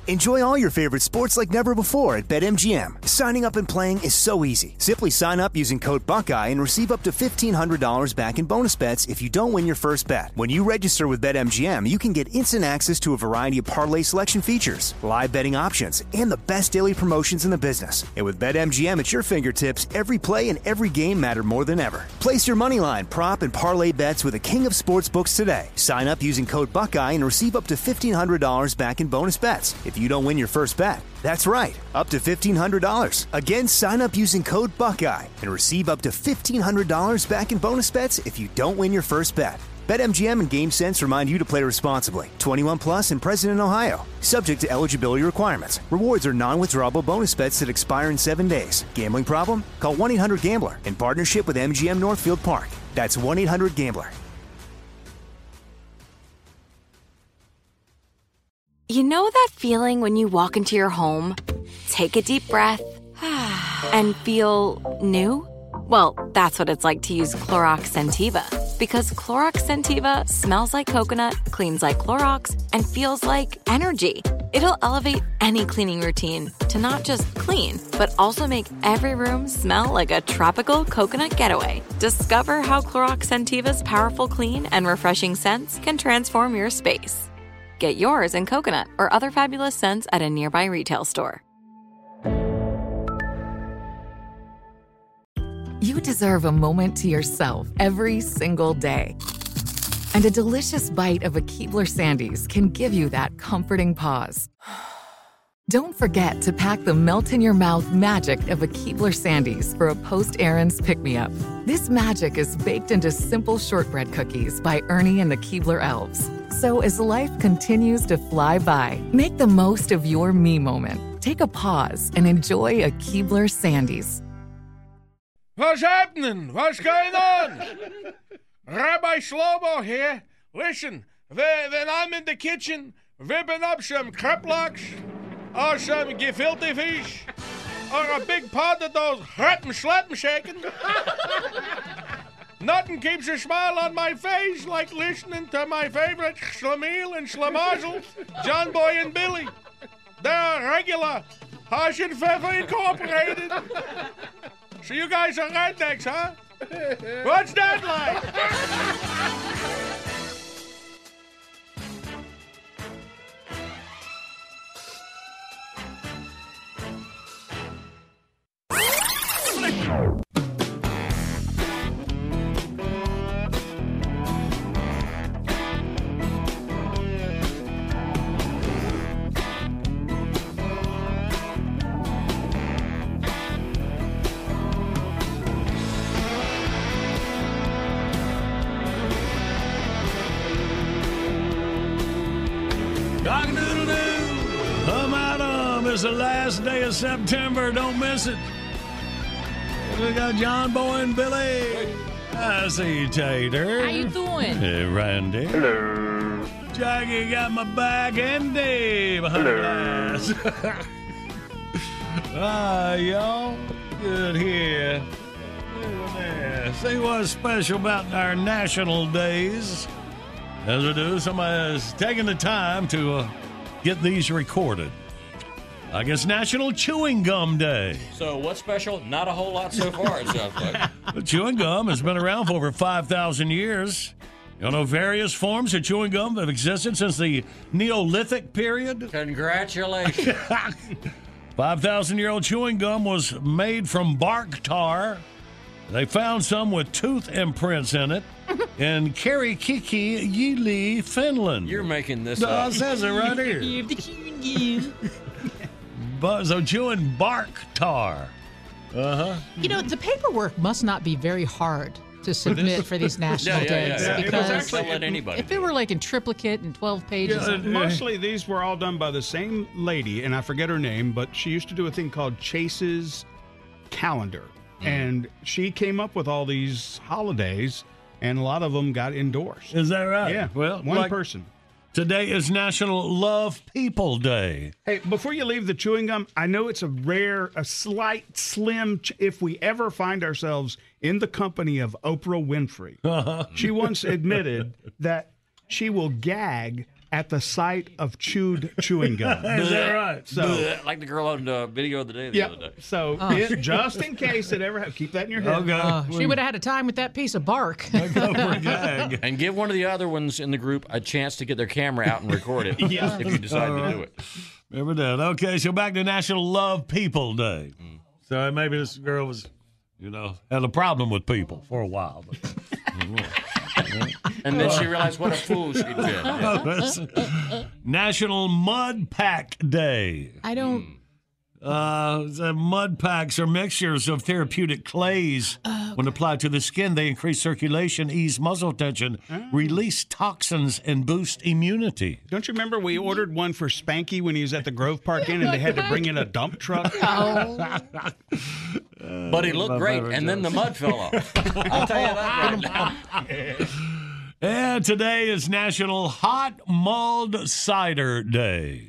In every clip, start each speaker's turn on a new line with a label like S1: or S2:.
S1: Enjoy all your favorite sports like never before at BetMGM. Signing up and playing is so easy. Simply sign up using code Buckeye and receive up to $1,500 back in bonus bets if you don't win your first bet. When you register with BetMGM, you can get instant access to a variety of parlay selection features, live betting options, and the best daily promotions in the business. And with BetMGM at your fingertips, every play and every game matter more than ever. Place your moneyline, prop, and parlay bets with the king of sportsbooks today. Sign up using code Buckeye and receive up to $1,500 back in bonus bets if you don't win your first bet. That's right, up to $1,500. Again, sign up using code Buckeye and receive up to $1,500 back in bonus bets if you don't win your first bet. BetMGM and GameSense remind you to play responsibly. 21 plus and present in Ohio. Subject to eligibility requirements. Rewards are non-withdrawable bonus bets that expire in 7 days. Gambling problem? Call 1-800-GAMBLER in partnership with MGM Northfield Park. That's 1-800-GAMBLER.
S2: You know that feeling when you walk into your home, take a deep breath, and feel new? Well, that's what it's like to use Clorox Scentiva. Because Clorox Scentiva smells like coconut, cleans like Clorox, and feels like energy. It'll elevate any cleaning routine to not just clean, but also make every room smell like a tropical coconut getaway. Discover how Clorox Scentiva's powerful clean and refreshing scents can transform your space. Get yours in coconut or other fabulous scents at a nearby retail store.
S3: You deserve a moment to yourself every single day. And a delicious bite of a Keebler Sandies can give you that comforting pause. Don't forget to pack the melt-in-your-mouth magic of a Keebler Sandies for a post-errands pick-me-up. This magic is baked into simple shortbread cookies by Ernie and the Keebler Elves. So as life continues to fly by, make the most of your me moment. Take a pause and enjoy a Keebler Sandies.
S4: What's happening? What's going on? Rabbi Shlomo here. Listen, when I'm in the kitchen whipping up some kreplachs or some gefilte fish or a big pot of those Schleppen shaking, nothing keeps a smile on my face like listening to my favorite Schlemiel and Schlemazel, John Boy and Billy. They're regular Hush and Pfeffer Incorporated. So you guys are rednecks, huh? What's that like?
S5: It's the last day of September. Don't miss it. We got John Boy and Billy. I see you, Tater.
S6: How you doing?
S5: Hey, Randy.
S7: Hello.
S5: Jackie got my back, and Dave behind the glass. Y'all. Good here. See what's special about our national days. As we do, somebody's taking the time to get these recorded. I guess National Chewing Gum Day.
S8: So what's special? Not a whole lot so far, it sounds like.
S5: Chewing gum has been around for over 5,000 years. You know, various forms of chewing gum have existed since the Neolithic period.
S8: Congratulations.
S5: 5,000-year-old chewing gum was made from bark tar. They found some with tooth imprints in it in Karikiki, Yili, Finland.
S8: You're making this up.
S5: It says it right here. So chewing bark tar. Uh-huh.
S6: You know, the paperwork must not be very hard to submit for these national days.
S8: Yeah.
S6: Because
S8: don't let anybody
S6: if it were like in triplicate and 12 pages.
S7: Mostly these were all done by the same lady, and I forget her name, but she used to do a thing called Chase's Calendar. And she came up with all these holidays, and a lot of them got endorsed.
S5: Is that right?
S7: Yeah.
S5: Well,
S7: one person.
S5: Today is National Love People Day.
S7: Hey, before you leave the chewing gum, I know it's a slight, slim, if we ever find ourselves in the company of Oprah Winfrey. She once admitted that she will gag at the sight of chewing gum.
S5: Is that right?
S7: So,
S8: like the girl on the video of the day the other day.
S7: So just in case it ever happens, keep that in your head.
S5: Okay.
S6: She would have had a time with that piece of bark.
S5: Go for a gag.
S8: And give one of the other ones in the group a chance to get their camera out and record it if you decide to do it.
S5: Remember that. Okay, so back to National Love People Day. So maybe this girl was, had a problem with people for a while. But,
S8: And then she realized what a fool she'd been.
S5: National Mud Pack Day.
S6: I don't.
S5: The mud packs are mixtures of therapeutic clays. When applied to the skin, they increase circulation, ease muscle tension, release toxins, and boost immunity.
S7: Don't you remember we ordered one for Spanky when he was at the Grove Park Inn and they had to bring in a dump truck?
S8: But he looked great, and then the mud fell off. I'll tell you that right now.
S5: And today is National Hot Mulled Cider Day.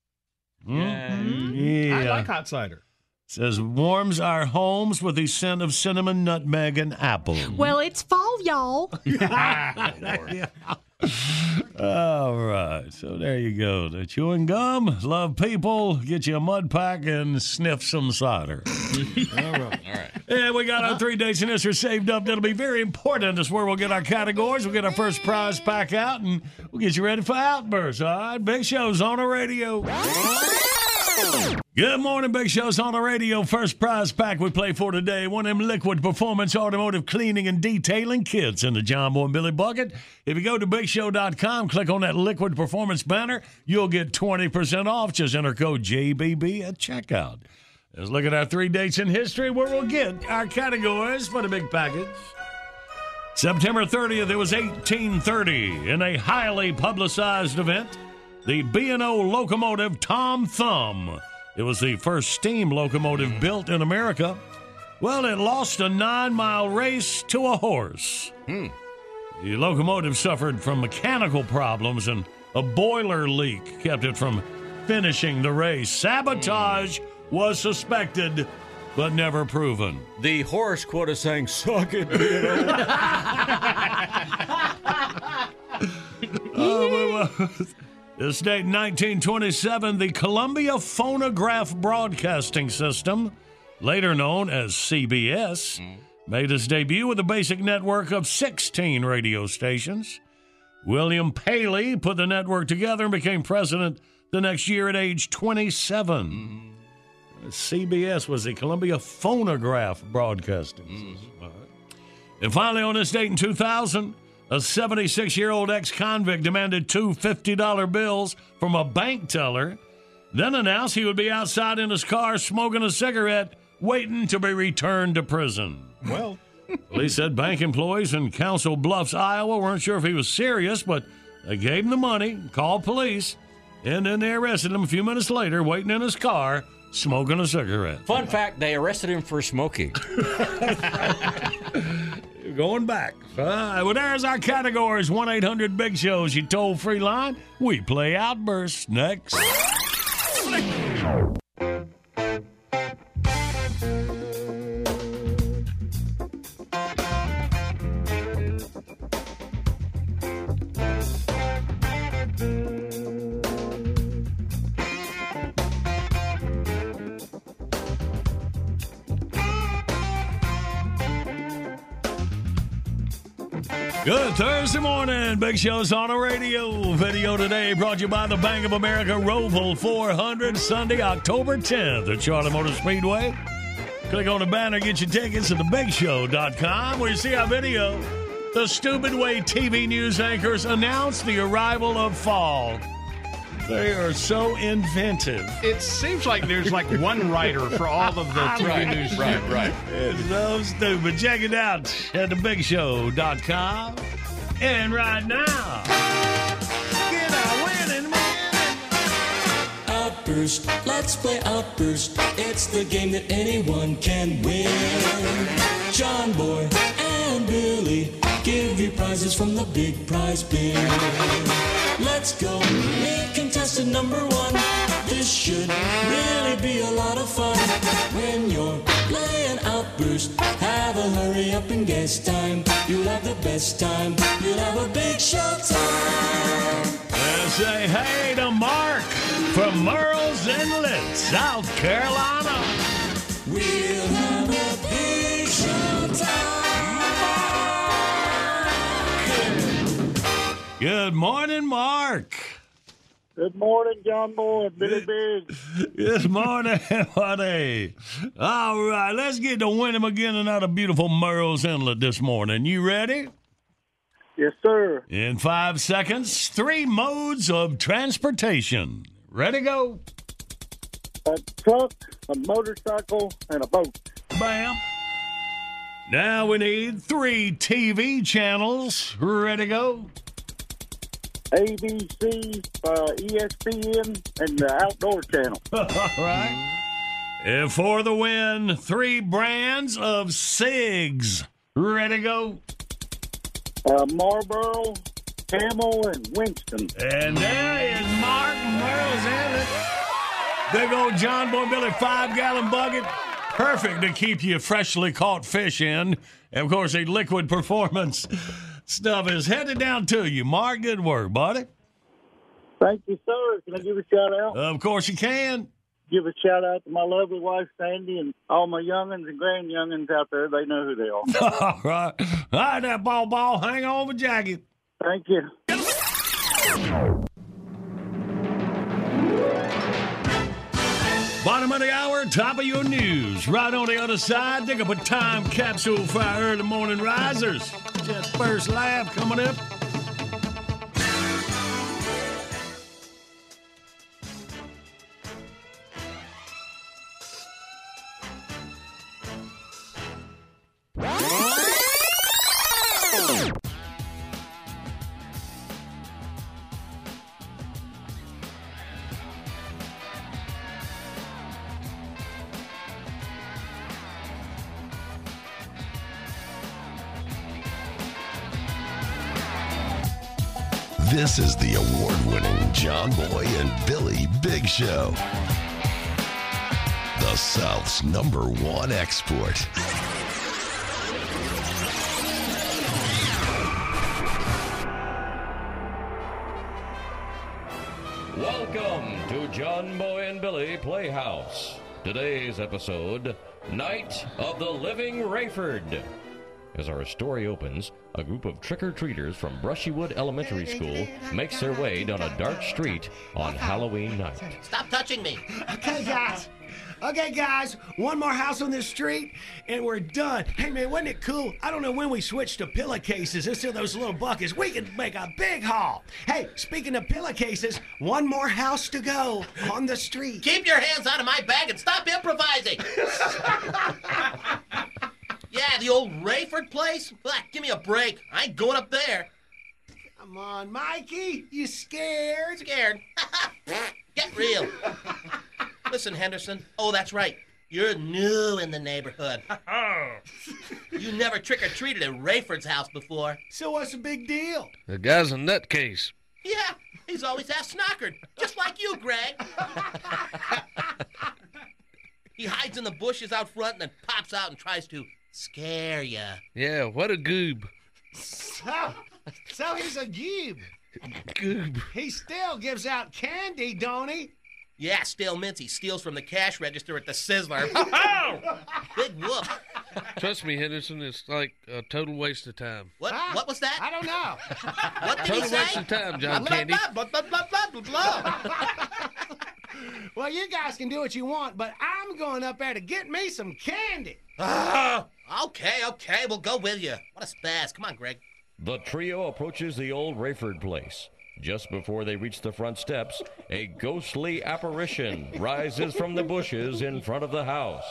S5: Yeah.
S7: I like hot cider.
S5: Says warms our homes with the scent of cinnamon, nutmeg, and apple.
S6: Well, it's fall, y'all.
S5: All right, so there you go. The chewing gum, love people, get you a mud pack, and sniff some cider. All right. And we got our 3 days in history saved up. That'll be very important. That's where we'll get our categories. We'll get our first prize pack out, and we'll get you ready for Outbursts. All right, Big Show's on the radio. Good morning, Big Show's on the radio. First prize pack we play for today. One of them Liquid Performance Automotive Cleaning and Detailing kits in the John Boy and Billy Bucket. If you go to BigShow.com, click on that Liquid Performance banner, you'll get 20% off. Just enter code JBB at checkout. Let's look at our 3 dates in history where we'll get our categories for the big package. September 30th, it was 1830. In a highly publicized event, the B&O locomotive Tom Thumb. It was the first steam locomotive built in America. Well, it lost a 9-mile race to a horse. The locomotive suffered from mechanical problems, and a boiler leak kept it from finishing the race. Sabotage was suspected, but never proven.
S8: The horse quote is saying, "Suck it,
S5: This date in 1927, the Columbia Phonograph Broadcasting System, later known as CBS, made its debut with a basic network of 16 radio stations. William Paley put the network together and became president the next year at age 27. CBS was the Columbia Phonograph Broadcasting System. All right. And finally, on this date in 2000, a 76-year-old ex-convict demanded two $50 bills from a bank teller, then announced he would be outside in his car smoking a cigarette, waiting to be returned to prison.
S7: Well,
S5: Police said bank employees in Council Bluffs, Iowa weren't sure if he was serious, but they gave him the money, called police, and then they arrested him a few minutes later, waiting in his car, smoking a cigarette.
S8: Fun fact, they arrested him for smoking.
S5: Going back. Well, there's our categories. 1-800-BIG-SHOWs, your toll-free line. We play Outbursts next. Good Thursday morning. Big Show's on the radio. Video today brought to you by the Bank of America Roval 400, Sunday, October 10th at Charlotte Motor Speedway. Click on the banner, get your tickets at thebigshow.com, where you see our video. The stupid way TV news anchors announce the arrival of fall. They are so inventive.
S7: it seems like there's like one writer for all of the TV news.
S8: Right.
S5: It's so stupid. Check it out at thebigshow.com. And right now, get our winning.
S9: Outburst, let's play Outburst. It's the game that anyone can win. John Boy and Billy give you prizes from the big prize bin. Let's go meet contestant number one. This should really be a lot of fun. When you're playing Outburst, have a hurry up and guess time. You'll have the best time. You'll have a big show time.
S5: That's Let's say hey to Mark from Merle's Inlet, South Carolina.
S9: We'll have a big show time.
S5: Good morning, Mark.
S10: Good morning, John Boy and Billy Big.
S5: Good morning, buddy. All right, let's get to Winnie McGinnon out of beautiful Merle's Inlet this morning. You ready?
S10: Yes, sir.
S5: In 5 seconds, 3 modes of transportation. Ready, go.
S10: A truck, a motorcycle, and a boat.
S5: Bam. Now we need 3 TV channels. Ready, go.
S10: ABC, ESPN, and the Outdoor Channel.
S5: All right. And for the win, 3 brands of cigs. Ready, go.
S10: Marlboro, Camel, and Winston.
S5: And there is Mark Merle's Inlet. Big old John Boy Billy 5-gallon bucket. Perfect to keep you freshly caught fish in. And, of course, a liquid performance stuff is headed down to you. Mark, good work, buddy.
S10: Thank you, sir. Can I give a shout out?
S5: Of course you can.
S10: Give a shout out to my lovely wife, Sandy, and all my youngins and grand-youngins out there. They know who they are.
S5: All right. All right, that ball. Hang on with jacket.
S10: Thank you.
S5: Bottom of the hour, top of your news. Right on the other side, dig up a time capsule for our early morning risers. Just first laugh coming up.
S11: This is the award-winning John Boy and Billy Big Show. The South's #1 export.
S12: Welcome to John Boy and Billy Playhouse. Today's episode, Night of the Living Rayford. As our story opens, a group of trick-or-treaters from Brushywood Elementary School makes their way down a dark street on Halloween night.
S13: Stop touching me.
S14: Okay, guys, one more house on this street, and we're done. Hey, man, wasn't it cool? I don't know when we switched to pillowcases instead of those little buckets. We can make a big haul. Hey, speaking of pillowcases, one more house to go on the street.
S13: Keep your hands out of my bag and stop improvising. Yeah, the old Rayford place? Give me a break. I ain't going up there.
S14: Come on, Mikey. You scared?
S13: Scared. Get real. Listen, Henderson. Oh, that's right. You're new in the neighborhood. You never trick-or-treated at Rayford's house before.
S14: So what's the big deal?
S15: The guy's a nutcase.
S13: Yeah, he's always half-snockered. Just like you, Greg. He hides in the bushes out front and then pops out and tries to scare ya.
S15: Yeah, what a goob.
S14: So he's a goob.
S15: Goob.
S14: He still gives out candy, don't he?
S13: Yeah, stale mints he steals from the cash register at the Sizzler. Big whoop.
S15: Trust me, Henderson, it's like a total waste of time.
S13: What was that?
S14: I don't know.
S13: What did he
S15: Total
S13: say?
S15: waste of time, John Candy.
S13: Blah, blah, blah, blah, blah, blah.
S14: Well, you guys can do what you want, but I'm going up there to get me some candy.
S13: Okay, we'll go with you. What a spaz. Come on, Greg.
S12: The trio approaches the old Rayford place. Just before they reach the front steps, a ghostly apparition rises from the bushes in front of the house.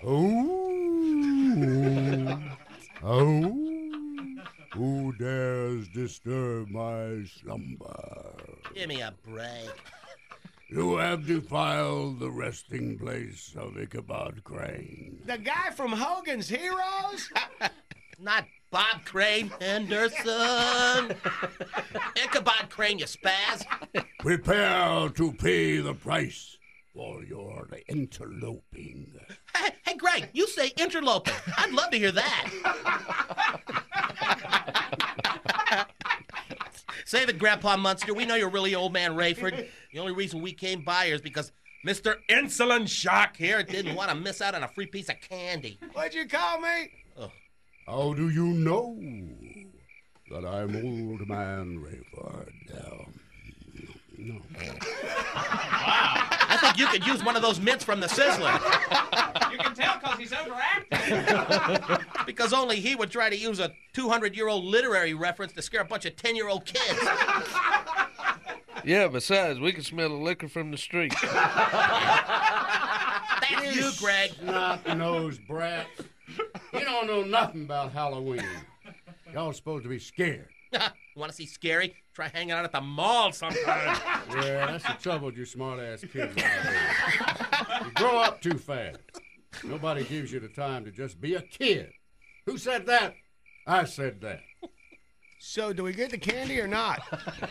S16: Who dares disturb my slumber?
S13: Give me a break.
S16: You have defiled the resting place of Ichabod Crane.
S14: The guy from Hogan's Heroes?
S13: Not Bob Crane, Henderson. Ichabod Crane, you spaz.
S16: Prepare to pay the price for your interloping.
S13: Hey, Greg, you say interloping. I'd love to hear that. Save it, Grandpa Munster. We know you're really old man Rayford. The only reason we came by here is because Mr. Insulin Shock here didn't want to miss out on a free piece of candy.
S14: What'd you call me?
S13: Oh.
S16: How do you know that I'm old man Rayford? No.
S13: I think you could use one of those mints from the Sizzler.
S17: You can tell because he's overacting.
S13: Because only he would try to use a 200-year-old literary reference to scare a bunch of 10-year-old kids.
S15: Yeah, besides, we can smell the liquor from the street.
S13: That's you, Greg.
S16: Snot-nosed brats. You don't know nothing about Halloween. Y'all supposed to be scared.
S13: You want to see scary? Try hanging out at the mall sometime.
S16: Yeah, that's the trouble with you smart-ass kids nowadays. You grow up too fast. Nobody gives you the time to just be a kid. Who said that? I said that.
S14: So, do we get the candy or not?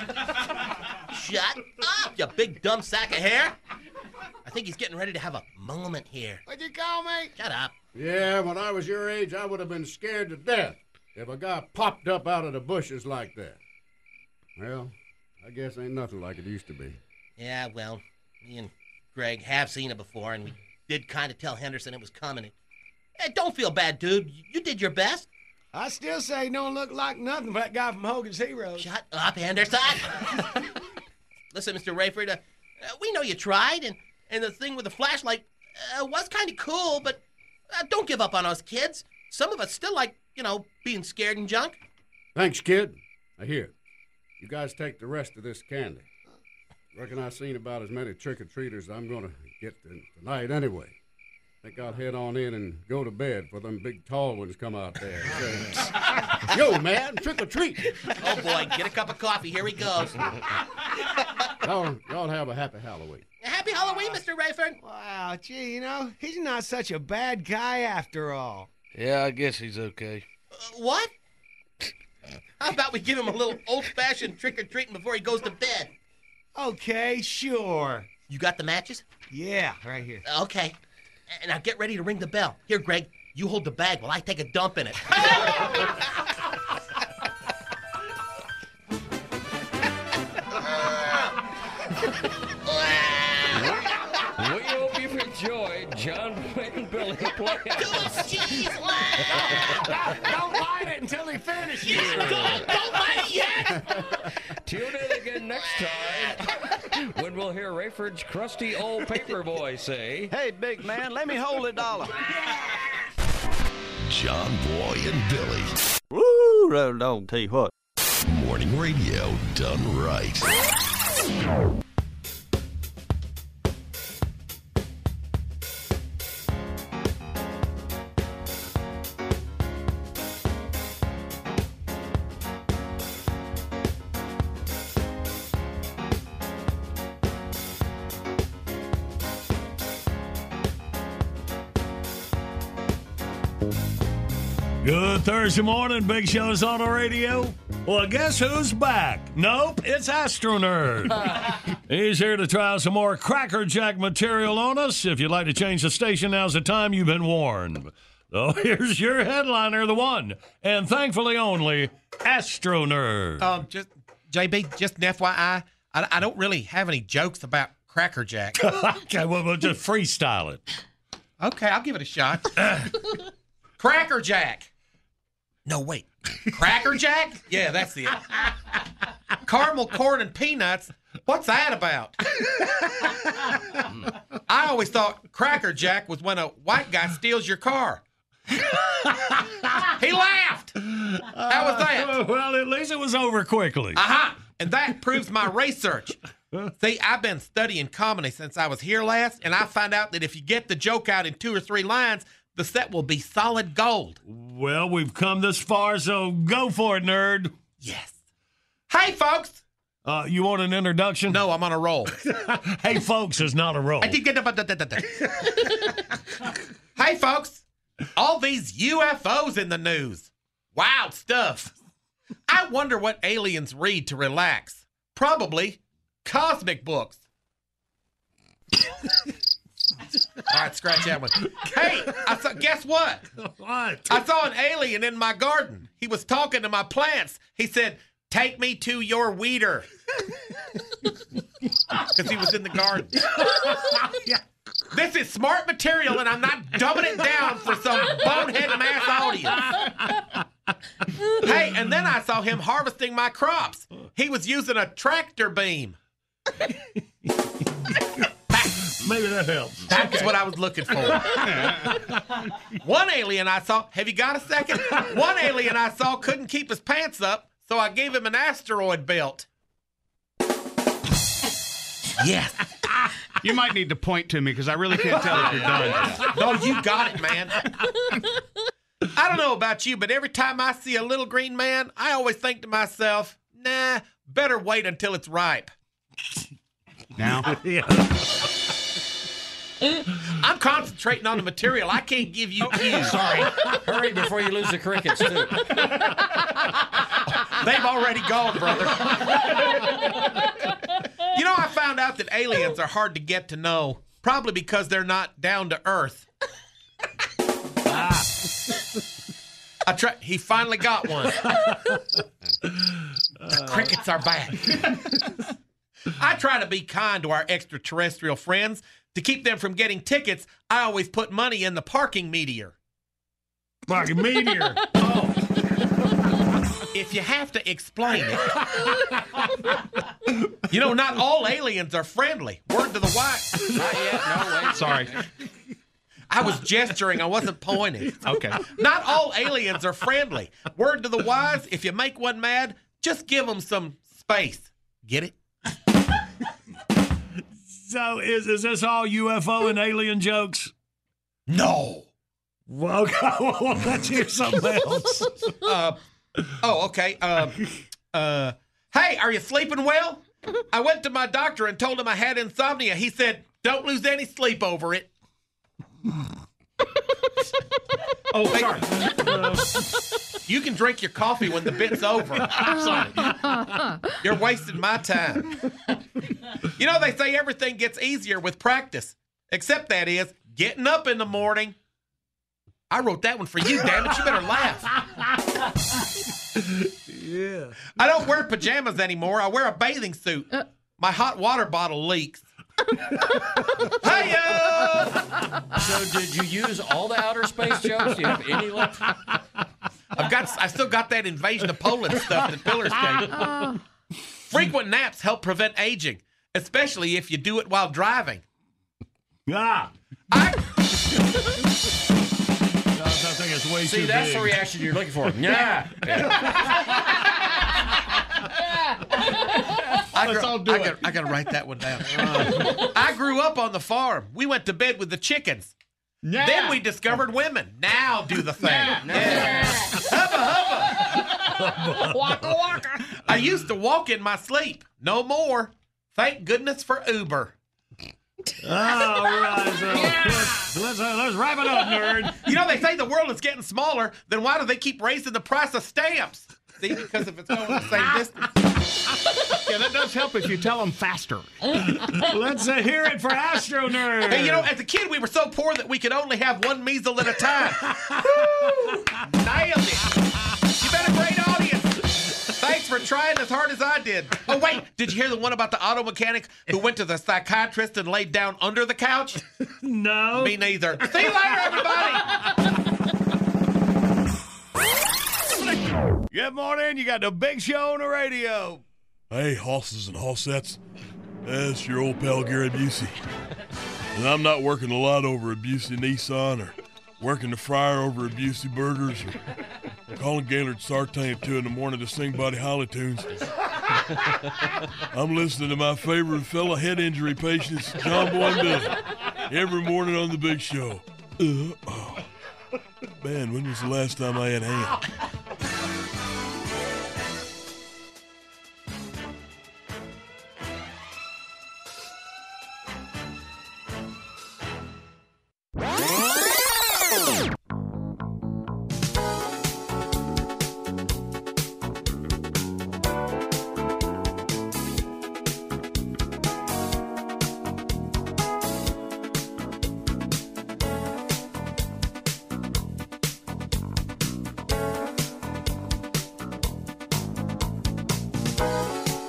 S13: Shut up, you big dumb sack of hair. I think he's getting ready to have a moment here.
S14: What'd you call me?
S13: Shut up.
S16: Yeah, when I was your age, I would have been scared to death if a guy popped up out of the bushes like that. Well, I guess ain't nothing like it used to be.
S13: Yeah, well, me and Greg have seen it before, and we did kind of tell Henderson it was coming. Hey, don't feel bad, dude. You did your best.
S14: I still say he don't look like nothing but that guy from Hogan's Heroes.
S13: Shut up, Henderson. Listen, Mr. Rayford, we know you tried, and the thing with the flashlight was kind of cool, but don't give up on us kids. Some of us still like, being scared and junk.
S16: Thanks, kid. Now, here, you guys take the rest of this candy. Reckon I've seen about as many trick-or-treaters as I'm going to get tonight anyway. Think I'll head on in and go to bed for them big tall ones come out there. Yo, man, trick-or-treat.
S13: Oh, boy, get a cup of coffee. Here he goes.
S16: Y'all have a happy Halloween.
S13: Happy Halloween, Mr. Rayford.
S14: Wow, gee, he's not such a bad guy after all.
S15: Yeah, I guess he's okay.
S13: What? How about we give him a little old-fashioned trick-or-treating before he goes to bed?
S14: Okay, sure.
S13: You got the matches?
S14: Yeah, right here.
S13: Okay. And now get ready to ring the bell. Here, Greg, you hold the bag while I take a dump in it.
S12: We hope you've enjoyed John Boy and Billy Playhouse.
S14: Don't light it until he finishes.
S13: Don't light it yet.
S12: Tune in again next time when we'll hear Rayford's crusty old paper boy say,
S18: "Hey, big man, let me hold $1."
S11: John Boy and Billy.
S18: Woo, roll on, tell you what.
S11: Morning radio done right.
S5: Good Thursday morning, Big Show's on the radio. Well, guess who's back? Nope, it's Astro Nerd. He's here to try some more Cracker Jack material on us. If you'd like to change the station, now's the time. You've been warned. So here's your headliner, the one, and thankfully only, Astro Nerd.
S17: Just an FYI, I don't really have any jokes about Cracker Jack.
S5: Okay, well, we'll just freestyle it.
S17: Okay, I'll give it a shot. Cracker Jack. No, wait. Cracker Jack? Yeah, that's it. Caramel corn and peanuts? What's that about? I always thought Cracker Jack was when a white guy steals your car. He laughed. How was that?
S5: Well, at least it was over quickly.
S17: Aha! And that proves my research. See, I've been studying comedy since I was here last, and I found out that if you get the joke out in 2 or 3 lines, the set will be solid gold.
S5: Well, we've come this far, so go for it, nerd.
S17: Yes. Hey, folks.
S5: You want an introduction?
S17: No, I'm on a roll.
S5: Hey, folks is not a roll.
S17: Hey, folks. All these UFOs in the news. Wild stuff. I wonder what aliens read to relax. Probably cosmic books. All right, scratch that one. Hey, guess what?
S5: What?
S17: I saw an alien in my garden. He was talking to my plants. He said, take me to your weeder. Because he was in the garden. This is smart material, and I'm not dumbing it down for some bonehead mass audience. Hey, and then I saw him harvesting my crops. He was using a tractor beam.
S5: Maybe that helps.
S17: That's what I was looking for. One alien I saw, have you got a second? One alien I saw couldn't keep his pants up, so I gave him an asteroid belt. Yes.
S7: You might need to point to me because I really can't tell if you're done.
S17: No, you got it, man. I don't know about you, but every time I see a little green man, I always think to myself, nah, better wait until it's ripe.
S7: Now?
S5: Yeah.
S17: I'm concentrating on the material. I can't give you cues.
S8: Sorry. Hurry before you lose the crickets, too.
S17: They've already gone, brother. You know, I found out that aliens are hard to get to know, probably because they're not down to earth. He finally got one. Crickets are back. I try to be kind to our extraterrestrial friends. To keep them from getting tickets, I always put money in the parking meteor.
S5: Parking meteor?
S17: Oh. If you have to explain it. You know, not all aliens are friendly. Word to the wise.
S8: Not yet. No, wait.
S7: Sorry.
S17: I was gesturing. I wasn't pointing.
S7: Okay.
S17: Not all aliens are friendly. Word to the wise, if you make one mad, just give them some space. Get it?
S5: So is this all UFO and alien jokes?
S17: No.
S5: Well, let's hear something else.
S17: Okay. Hey, are you sleeping well? I went to my doctor and told him I had insomnia. He said, don't lose any sleep over it. Oh, sorry. You can drink your coffee when the bit's over. Sorry. You're wasting my time. You know, they say everything gets easier with practice, except that is getting up in the morning. I wrote that one for you, damn it. You better laugh.
S5: Yeah.
S17: I don't wear pajamas anymore. I wear a bathing suit. My hot water bottle leaks. Hey-ya!
S8: So did you use all the outer space jokes? Do you have any left?
S17: I still got that Invasion of Poland stuff that Pillars gave. Frequent naps help prevent aging, especially if you do it while driving.
S5: I think it's way
S8: See,
S5: too
S8: that's
S5: big.
S8: the reaction you're looking for. Yeah.
S17: I got to write that one down. I grew up on the farm. We went to bed with the chickens.
S7: Yeah.
S17: Then we discovered women. Now do the thing. Yeah. Hubba, hubba.
S6: Waka waka.
S17: I used to walk in my sleep. No more. Thank goodness for Uber.
S5: All right, so let's wrap it up, nerd.
S17: You know, they say the world is getting smaller. Then why do they keep raising the price of stamps? See, because if it's going the same distance.
S7: Yeah, that does help if you tell them faster.
S5: Let's hear it for Astro Nerd.
S17: Hey, you know, as a kid, we were so poor that we could only have one measle at a time. Woo! Nailed it. You've been a great audience. Thanks for trying as hard as I did. Oh, wait. Did you hear the one about the auto mechanic who went to the psychiatrist and laid down under the couch?
S5: No.
S17: Me neither. See you later, everybody.
S5: Good morning. You got the big show on the radio.
S19: Hey, hosses and hossettes. That's your old pal Gary Busey. And I'm not working a lot over at Busey Nissan or working the fryer over at Busey Burgers or calling Gaylord Sartain at 2 in the morning to sing Buddy Holly tunes. I'm listening to my favorite fellow head injury patients, John Boy and Billy, every morning on the big show. Man, when was the last time I had ham?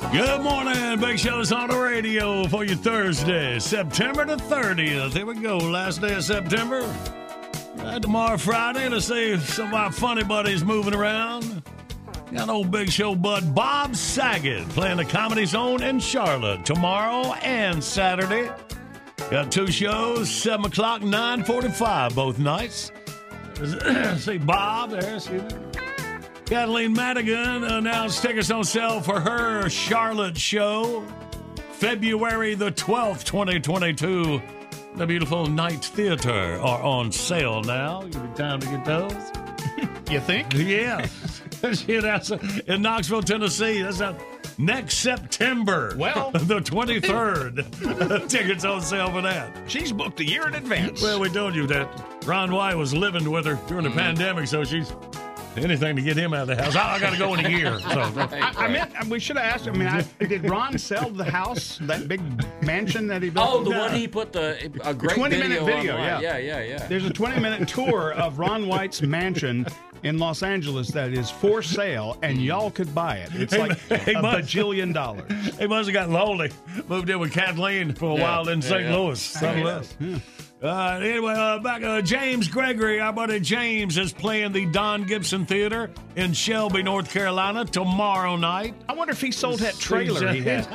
S5: Good morning, Big Show's on the radio for you Thursday, September the 30th. Here we go, last day of September. Tomorrow, Friday, let's see if some of our funny buddies moving around. Got old Big Show bud Bob Saget playing the Comedy Zone in Charlotte tomorrow and Saturday. Got 2 shows, 7 o'clock, 9:45 both nights. See Bob there, see me. Kathleen Madigan announced tickets on sale for her Charlotte show, February the 12th, 2022. The beautiful Night Theater are on sale now. Give you time to get those.
S7: You think?
S5: Yeah. That's in Knoxville, Tennessee. That's next September.
S7: Well,
S5: the 23rd. Tickets on sale for that.
S7: She's booked a year in advance.
S5: Well, we told you that Ron White was living with her during the pandemic, so she's anything to get him out of the house. I got to go in a year. So.
S7: I meant we should have asked. I mean, did Ron sell the house, that big mansion that he built?
S8: Oh, the one he put a great
S7: 20-minute video.
S8: online.
S7: Yeah. There's a 20-minute tour of Ron White's mansion in Los Angeles that is for sale, and y'all could buy it. It's like a bajillion dollars.
S5: He must have got lonely. Moved in with Kathleen for a while in St. Louis. Something else. Anyway, back James Gregory, our buddy James, is playing the Don Gibson Theater in Shelby, North Carolina tomorrow night.
S7: I wonder if he sold that trailer he had.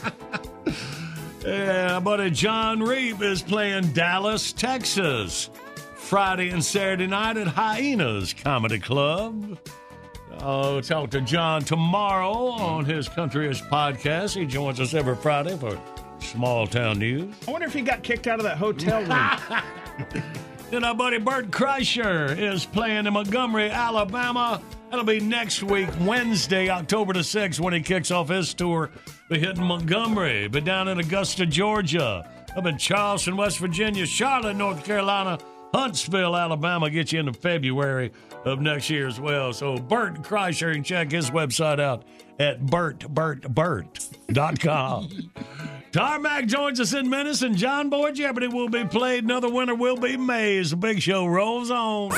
S5: Our buddy John Reap is playing Dallas, Texas, Friday and Saturday night at Hyenas Comedy Club. I'll talk to John tomorrow on his Countryish podcast. He joins us every Friday for Small Town News.
S7: I wonder if he got kicked out of that hotel room.
S5: Then our buddy Bert Kreischer is playing in Montgomery, Alabama. That'll be next week, Wednesday, October the 6th, when he kicks off his tour. Be hitting Montgomery, be down in Augusta, Georgia, up in Charleston, West Virginia, Charlotte, North Carolina, Huntsville, Alabama. Get you into February of next year as well. So Bert Kreischer, you can check his website out at bertbertbert.com. Tarmac joins us in minutes, and John Boy Jeopardy will be played. Another winner will be Maze. The Big Show rolls on.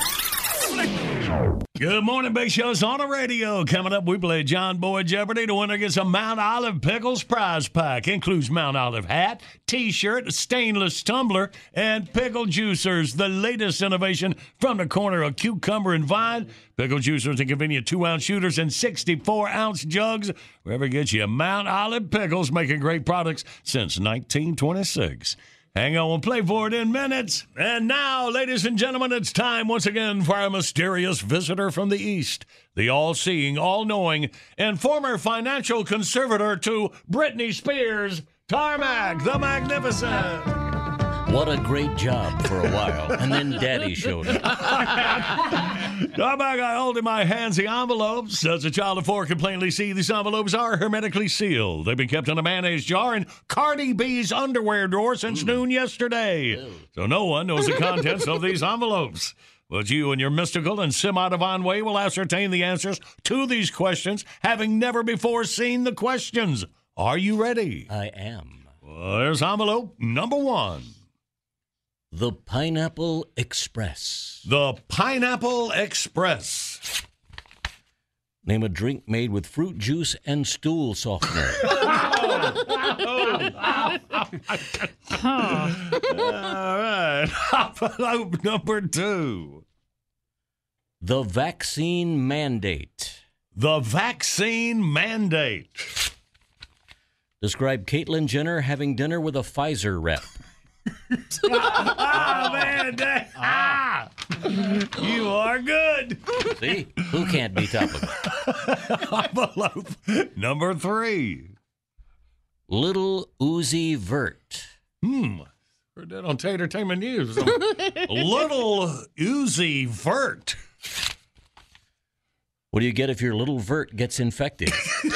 S5: Good morning, Big Show's on the radio. Coming up, we play John Boy Jeopardy. The winner gets a Mount Olive Pickles prize pack. Includes Mount Olive hat, T-shirt, stainless tumbler, and pickle juicers. The latest innovation from the corner of Cucumber and Vine. Pickle juicers and convenient 2-ounce shooters and 64-ounce jugs. Wherever gets you Mount Olive Pickles, making great products since 1926. Hang on, we'll play for it in minutes. And now, ladies and gentlemen, it's time once again for our mysterious visitor from the East, the all-seeing, all-knowing, and former financial conservator to Britney Spears, Tarmac the Magnificent.
S8: What a great job for a while. And then Daddy showed up.
S5: Tarmac, I hold in my hands the envelopes. As a child of 4 can plainly see, these envelopes are hermetically sealed. They've been kept in a mayonnaise jar in Cardi B's underwear drawer since noon yesterday. So no one knows the contents of these envelopes. But you, in your mystical and semi-divine way, will ascertain the answers to these questions, having never before seen the questions. Are you ready?
S8: I am.
S5: Well, there's envelope number 1.
S8: The Pineapple Express.
S5: The Pineapple Express.
S8: Name a drink made with fruit juice and stool softener.
S5: All right. Envelope number 2.
S8: The Vaccine Mandate.
S5: The Vaccine Mandate.
S8: Describe Caitlyn Jenner having dinner with a Pfizer rep.
S5: Oh, man. You are good.
S8: See? Who can't be topical?
S5: Envelope number 3.
S8: Little Uzi Vert.
S5: Heard that on Tatertainment News. Little Uzi Vert.
S8: What do you get if your little Vert gets infected?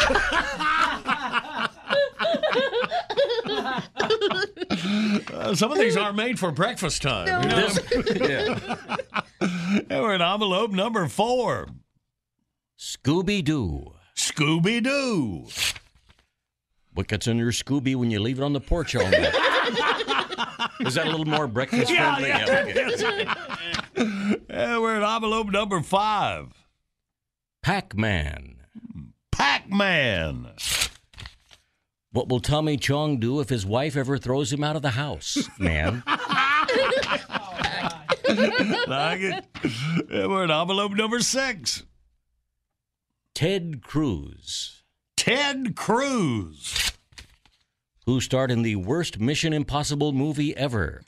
S5: Some of these aren't made for breakfast time.
S8: No.
S5: You know? And we're at envelope number 4.
S8: Scooby-Doo.
S5: Scooby-Doo.
S8: What gets in your Scooby when you leave it on the porch all night? Is that a little more breakfast friendly?
S5: Yeah. And we're at envelope number 5.
S8: Pac-Man.
S5: Pac-Man.
S8: What will Tommy Chong do if his wife ever throws him out of the house, man?
S5: Like it. And we're at envelope number 6.
S8: Ted Cruz.
S5: Ted Cruz.
S8: Who starred in the worst Mission Impossible movie ever.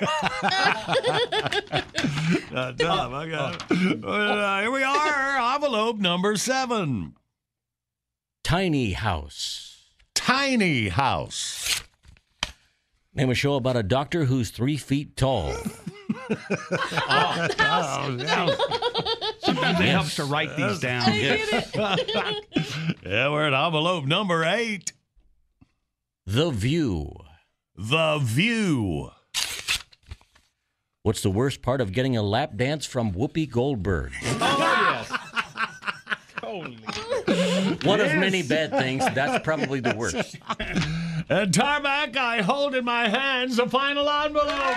S5: Tom, I got it. Here we are, envelope number 7.
S8: Tiny House.
S5: Tiny House.
S8: Name a show about a doctor who's 3 feet tall.
S7: Sometimes it helps to write these down.
S5: Yeah, we're at envelope number 8.
S8: The View.
S5: The View.
S8: What's the worst part of getting a lap dance from Whoopi Goldberg?
S7: Oh, yes. Holy.
S8: One of many bad things. That's probably the worst.
S5: And Tarmac, I hold in my hands the final envelope.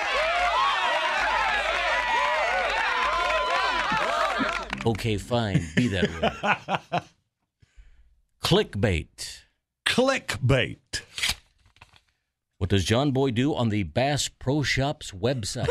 S8: Okay, fine. Be that way. Clickbait.
S5: Clickbait.
S8: What does John Boy do on the Bass Pro Shops website?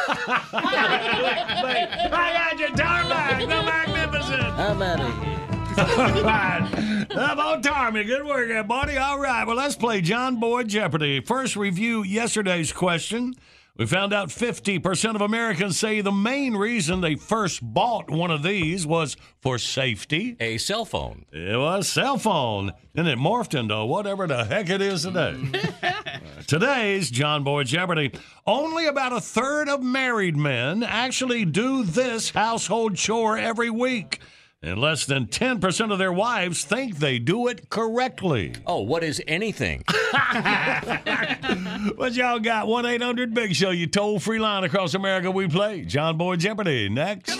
S5: I got you, Tarmac, the magnificent.
S8: I'm out of here.
S5: All right. How about Tarmac? Good work, everybody. All right, well, let's play John Boy Jeopardy. First, review yesterday's question. We found out 50% of Americans say the main reason they first bought one of these was for safety.
S8: A cell phone.
S5: It was cell phone. And it morphed into whatever the heck it is today. Today's John Boy Jeopardy. Only about a third of married men actually do this household chore every week. And less than 10% of their wives think they do it correctly.
S8: Oh, what is anything?
S5: What y'all got? 1-800-BIG-SHOW, you toll-free line across America. We play John Boy Jeopardy. Next.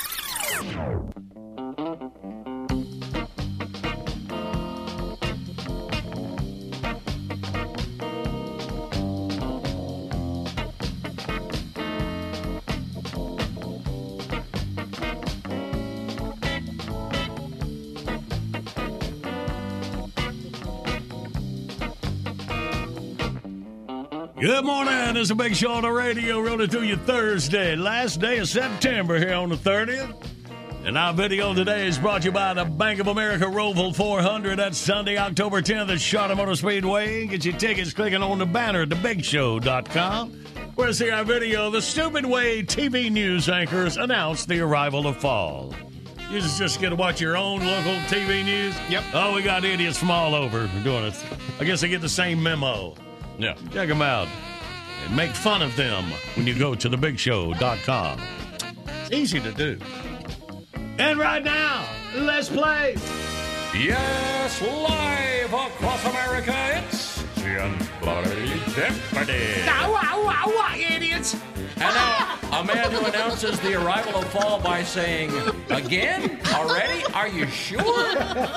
S5: Good morning. It's a Big Show on the radio, rolling through you Thursday, last day of September here on the 30th. And our video today is brought to you by the Bank of America Roval 400. That's Sunday, October 10th at Charlotte Motor Speedway. Get your tickets clicking on the banner at thebigshow.com. Where to see our video, the Stupid Way TV news anchors announce the arrival of fall. You just get to watch your own local TV news?
S7: Yep.
S5: Oh, we got idiots from all over doing it. I guess they get the same memo.
S8: Yeah.
S5: Check them out. And make fun of them when you go to thebigshow.com. It's easy to do. And right now, let's play.
S12: Yes, live across America, it's John Boy Jeopardy.
S17: Idiots.
S8: And now, a man who announces the arrival of fall by saying, again? Already? Are you sure?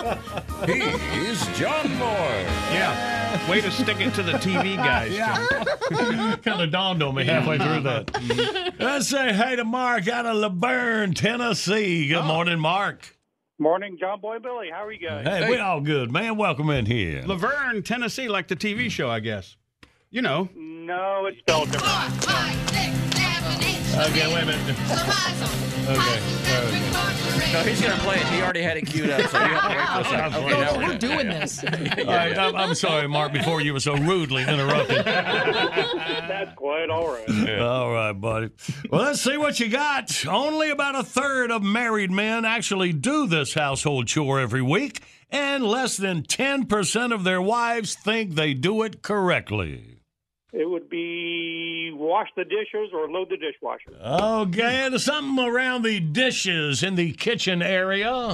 S8: He's John Boy.
S7: Yeah. Way to stick it to the TV guys.
S5: Yeah. Kind of dawned on me halfway through that. Let's say hey to Mark out of Laverne, Tennessee. Good morning, Mark.
S10: Morning, John Boy and Billy. How are you guys?
S5: Hey, we all good, man. Welcome in here.
S7: Laverne, Tennessee, like the TV show, I guess. You know.
S10: No, it's spelled different.
S9: 4, 5, 6, 7, 8.
S5: Okay, wait a minute. Okay.
S8: No, he's going to play it. He already had it queued up, so you have to wait for a second. Okay, now
S6: We're doing this.
S5: All right, I'm sorry, Mark, before you were so rudely interrupted.
S10: That's quite all right.
S5: Yeah. All right, buddy. Well, let's see what you got. Only about a third of married men actually do this household chore every week, and less than 10% of their wives think they do it correctly.
S10: It would be wash the dishes or load the dishwasher.
S5: Okay, and something around the dishes in the kitchen area.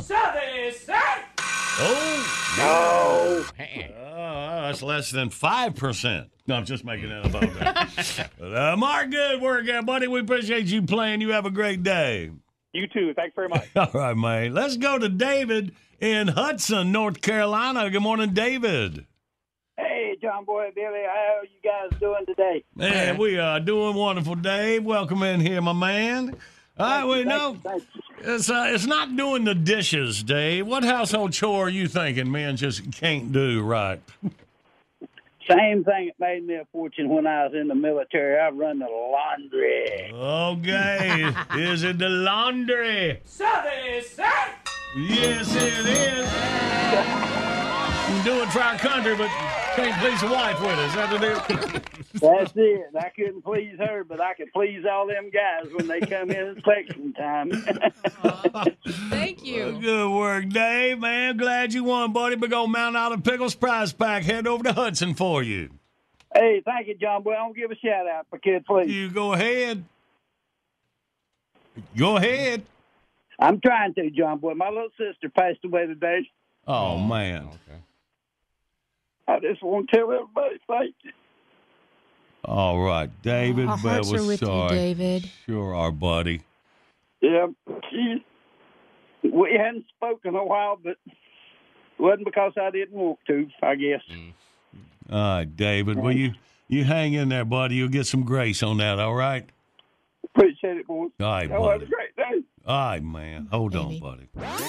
S5: Oh, no. That's less than 5%. No, I'm just making that up. But, Mark, good work, buddy. We appreciate you playing. You have a great day.
S10: You too. Thanks very much.
S5: All right, man. Let's go to David in Hudson, North Carolina. Good morning, David.
S10: Hey, John Boy, Billy. How are you guys doing today?
S5: Man, we are doing wonderful, Dave. Welcome in here, my man. All right, well, no, it's not doing the dishes, Dave. What household chore are you thinking men just can't do right?
S10: Same thing that made me a fortune when I was in the military. I run the laundry.
S5: Okay. Is it the laundry?
S9: Service!
S5: Yes, it is. You do it for our country, but can't please the wife with us. That's the deal.
S10: That's it. I couldn't please her, but I could please all them guys when they come in inspection time.
S6: Thank you.
S5: Good work, Dave, man. Glad you won, buddy. We're going to Mount Olive Pickles prize pack. Head over to Hudson for you.
S10: Hey, thank you, John Boy. I'm going to give a shout-out for Kid, please.
S5: You go ahead. Go ahead.
S10: I'm trying to, John Boy. My little sister passed away today.
S5: Oh, man.
S8: Okay.
S10: I just want to tell everybody thank you.
S5: All right, David.
S6: Our hearts
S5: we're
S6: are with
S5: sorry.
S6: you, David.
S5: Sure are, buddy.
S10: Yeah, we hadn't spoken a while, but it wasn't because I didn't want to, I guess.
S5: All right, David. Well, you hang in there, buddy. You'll get some grace on that, all right?
S10: Appreciate it, boy.
S5: All right,
S10: Y'all
S5: buddy.
S10: have a great day.
S5: All right, man. Hold on, buddy.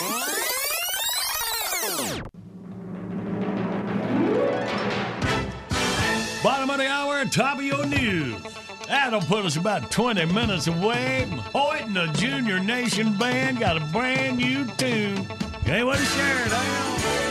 S5: Bottom of the hour, top of your news. That'll put us about 20 minutes away. Hoyt and the Junior Nation Band got a brand new tune. Can't wait to share it, Al.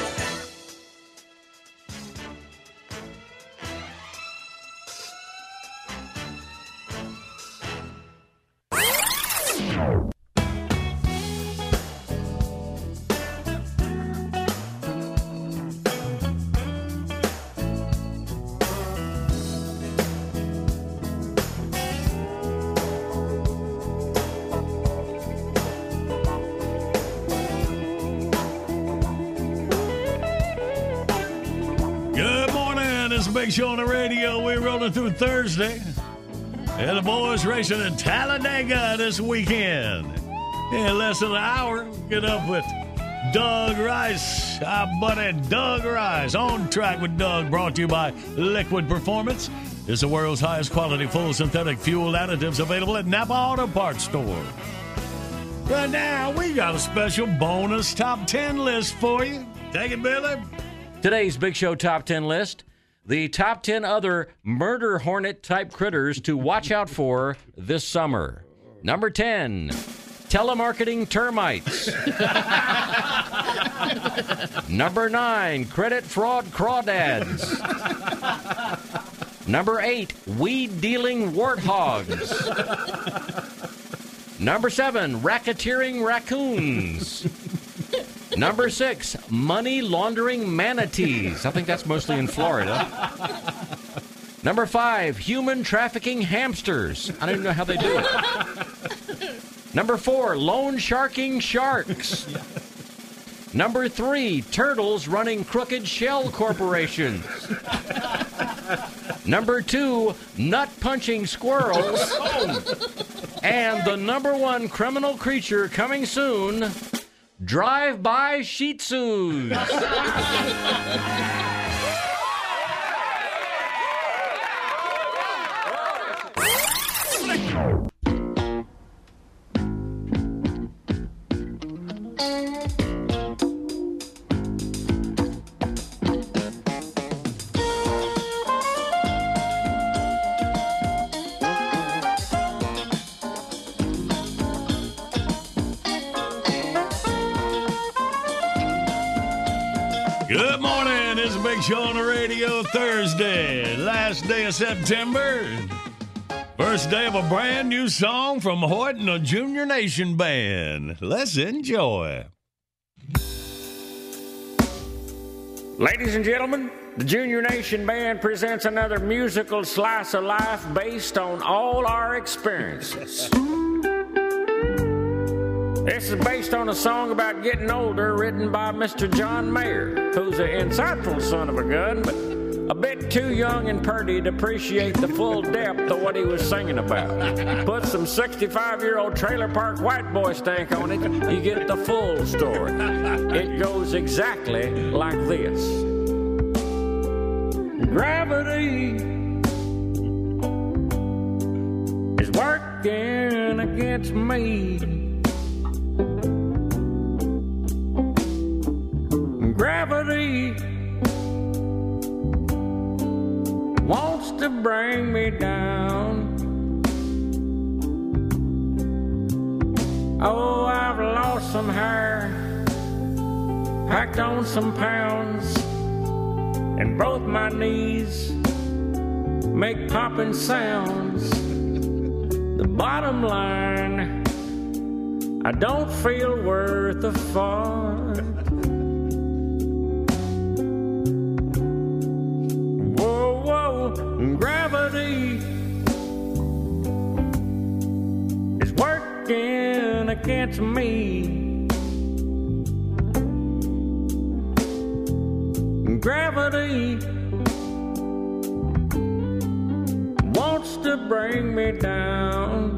S5: Big Show on the radio. We're rolling through Thursday. And the boys racing in Talladega this weekend. In less than an hour, get up with Doug Rice, our buddy Doug Rice. On Track with Doug, brought to you by Liquid Performance. It's the world's highest quality full synthetic fuel additives available at Napa Auto Parts Store. Right now, we got a special bonus top 10 list for you. Take it, Billy.
S8: Today's Big Show top 10 list. The top 10 other murder hornet-type critters to watch out for this summer. Number 10, telemarketing termites. Number 9, credit fraud crawdads. Number 8, weed-dealing warthogs. Number 7, racketeering raccoons. Number 6, money laundering manatees. I think that's mostly in Florida. Number 5, human trafficking hamsters. I don't even know how they do it. Number 4, loan sharking sharks. Number 3, turtles running crooked shell corporations. Number 2, nut punching squirrels. And the number 1 criminal creature coming soon, drive-by Shih Tzus.
S5: Good morning. It's a Big Show on the radio Thursday, last day of September. First day of a brand new song from Hoyt and the Junior Nation Band. Let's enjoy.
S8: Ladies and gentlemen, the Junior Nation Band presents another musical slice of life based on all our experiences. This is based on a song about getting older written by Mr. John Mayer, who's an insightful son of a gun, but a bit too young and purdy to appreciate the full depth of what he was singing about. Put some 65-year-old trailer park white boy stank on it, you get the full story. It goes exactly like this. Gravity is working against me. Gravity
S20: to bring me down. Oh, I've lost some hair, packed on some pounds, and both my knees make popping sounds. The bottom line, I don't feel worth a fart. Whoa, whoa, gravity is working against me. Gravity wants to bring me down.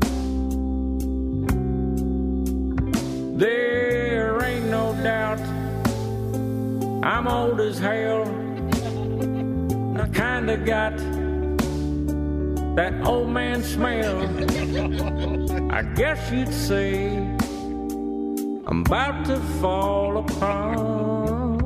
S20: There ain't no doubt I'm old as hell. I kinda got that old man smell. I guess you'd say I'm about to fall apart.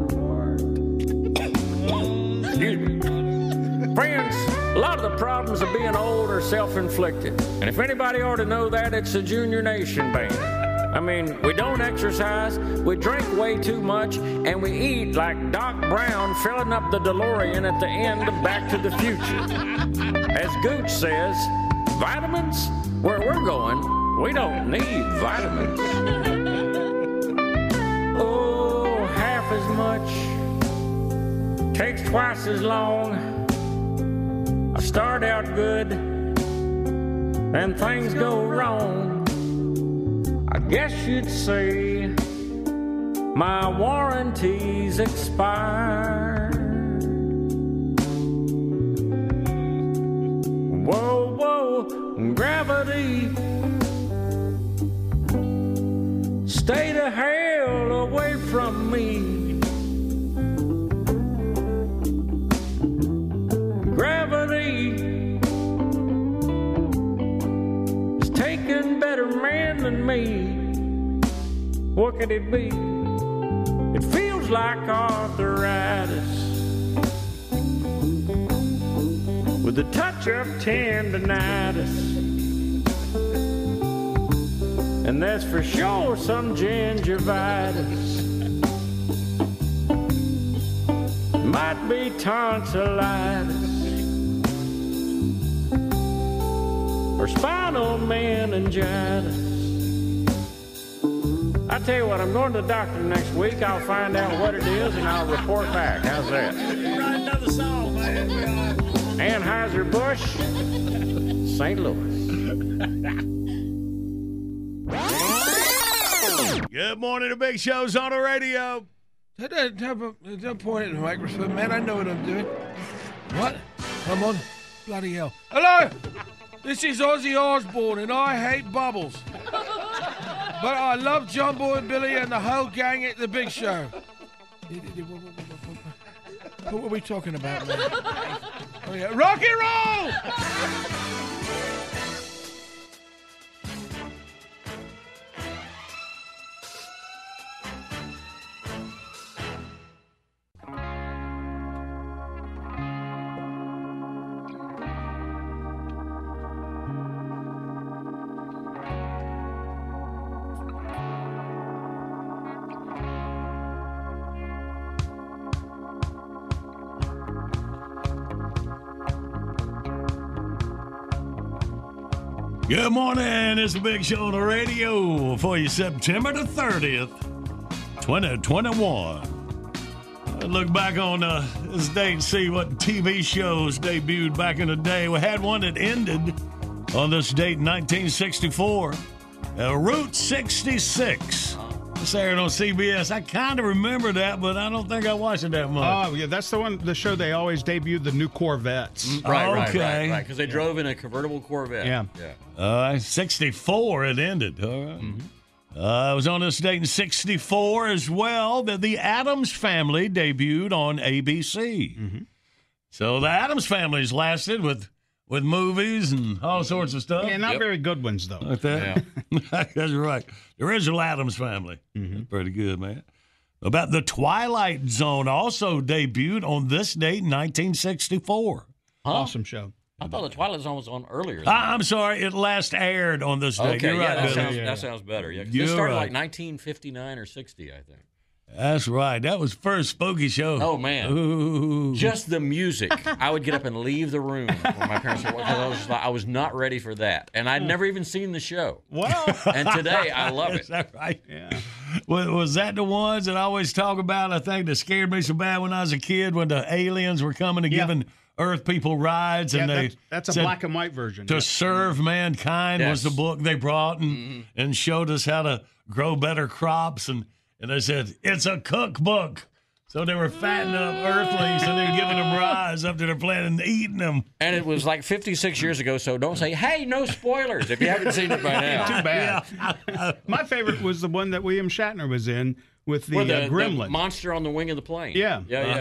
S20: Excuse me. Friends, a lot of the problems of being old are self-inflicted. And if anybody ought to know that, it's the Junior Nation Band. I mean, we don't exercise, we drink way too much, and we eat like Doc Brown filling up the DeLorean at the end of Back to the Future. As Gooch says, vitamins? Where we're going, we don't need vitamins. Oh, half as much, takes twice as long. I start out good, and things go wrong. I guess you'd say my warranty's expired. Whoa, whoa, gravity, stay the hell away from me. Gravity is taking better men than me. What could it be? It feels like arthritis with a touch of tendinitis. And that's for sure some gingivitis. Might be tonsillitis or spinal meningitis. I tell you what, I'm going to the doctor next week. I'll find out what it is and I'll report back. How's that?
S5: Write another song, man.
S20: Anheuser-Busch, St. Louis.
S5: Good morning, the Big Show's on the radio.
S4: Don't point at the microphone, man. I know what I'm doing. What? Come on. Bloody hell. Hello! This is Ozzy Osbourne, and I hate bubbles. But I love John Boy and Billy and the whole gang at the Big Show. What were we talking about, man? Oh, yeah. Rock and roll!
S5: Good morning. It's the Big Show on the radio for you, September the 30th, 2021. Look back on this date and see what TV shows debuted back in the day. We had one that ended on this date in 1964, Route 66. This aired on CBS. I kind of remember that, but I don't think I watched it that much.
S7: Oh, yeah, that's the show they always debuted the new Corvettes.
S8: Right, because they drove in a convertible Corvette.
S7: Yeah.
S5: 64 it ended. All right. It was on this date in 64 as well that the Addams Family debuted on ABC.
S7: Mm-hmm.
S5: So the Addams Family's lasted with movies and all sorts of stuff.
S7: Yeah, not very good ones, though.
S5: Like that? Yeah. That's right. The original Addams Family.
S7: Mm-hmm.
S5: Pretty good, man. About the Twilight Zone also debuted on this date in 1964.
S7: Awesome show.
S8: I thought the Twilight Zone was on earlier.
S5: I'm sorry, it last aired on this day.
S8: Okay,
S5: You're right,
S8: that
S5: Billy.
S8: sounds better. Yeah, 'cause
S5: You're
S8: it started
S5: right.
S8: like 1959 or 60, I think.
S5: That's right. That was first spooky show.
S8: Oh man,
S5: Ooh.
S8: just the music. I would get up and leave the room when my parents were because I was not ready for that, and I'd never even seen the show.
S7: Well,
S8: and today I love it.
S5: Is that right?
S7: Yeah.
S5: Was that the ones that I always talk about? I think that scared me so bad when I was a kid when the aliens were coming and giving Earth people rides, and
S7: that's a
S5: said
S7: black and white version.
S5: To Serve Mankind was the book they brought and showed us how to grow better crops, and they said it's a cookbook. So they were fattening up Earthlings and then giving them rides up to their planet and eating them.
S8: And it was like 56 years ago, so don't say, hey, no spoilers if you haven't seen it by now.
S7: Too bad. My favorite was the one that William Shatner was in with the, gremlin.
S8: The monster on the wing of the plane.
S7: Yeah.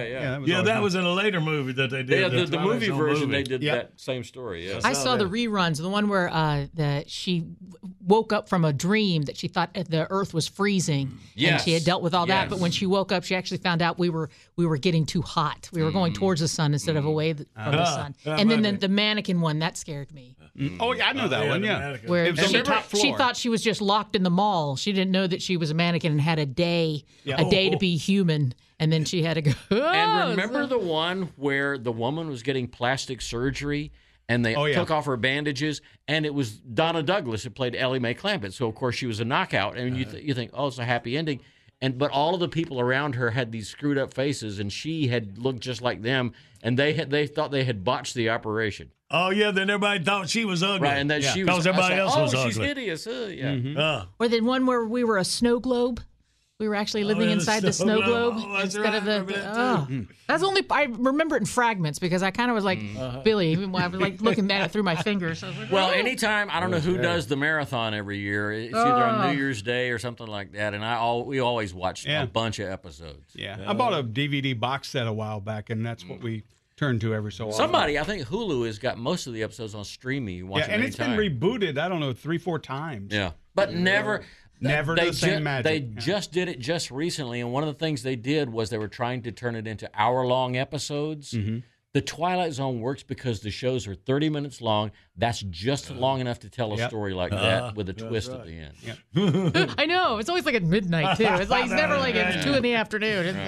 S5: That was in a later movie that they did.
S8: Yeah, the movie version, they did that same story. Yeah.
S6: I saw the reruns, the one where she woke up from a dream that she thought the Earth was freezing, and she had dealt with all that. But when she woke up, she actually found out we were getting too hot. We were going towards the sun instead of away from the sun. And then the mannequin one that scared me.
S7: Oh yeah, I know that one. Yeah,
S6: where
S7: it was on the top floor.
S6: She thought she was just locked in the mall. She didn't know that she was a mannequin and had a day to be human, and then she had to go.
S8: And remember the one where the woman was getting plastic surgery and they took off her bandages, and it was Donna Douglas who played Ellie Mae Clampett. So of course she was a knockout, and you think, oh, it's a happy ending. But all of the people around her had these screwed up faces, and she had looked just like them, and they thought they had botched the operation.
S5: Oh yeah, then everybody thought she was ugly,
S8: right? And that she was.
S5: Because everybody else was ugly.
S8: She's hideous. Yeah.
S5: Mm-hmm.
S6: Or then one where we were a snow globe. We were actually living inside the snow globe instead of the. That's only I remember it in fragments because I kind of was like Billy, even when I was like looking at it through my fingers. I was like,
S8: well, anytime I don't know who does the marathon every year. It's either on New Year's Day or something like that, and we always watched a bunch of episodes.
S7: Yeah, I bought a DVD box set a while back, and that's what we turn to every so often.
S8: Somebody, I think Hulu has got most of the episodes on streaming. You watch them
S7: and it's been rebooted. I don't know 3-4 times.
S8: Yeah, but never
S7: the same magic.
S8: They just did it just recently, and one of the things they did was they were trying to turn it into hour-long episodes. Mm-hmm. The Twilight Zone works because the shows are 30 minutes long. That's just long enough to tell a story like that with a twist at the end.
S6: Yep. I know. It's always like at midnight, too. It's like it's never like it's 2 in the afternoon. It's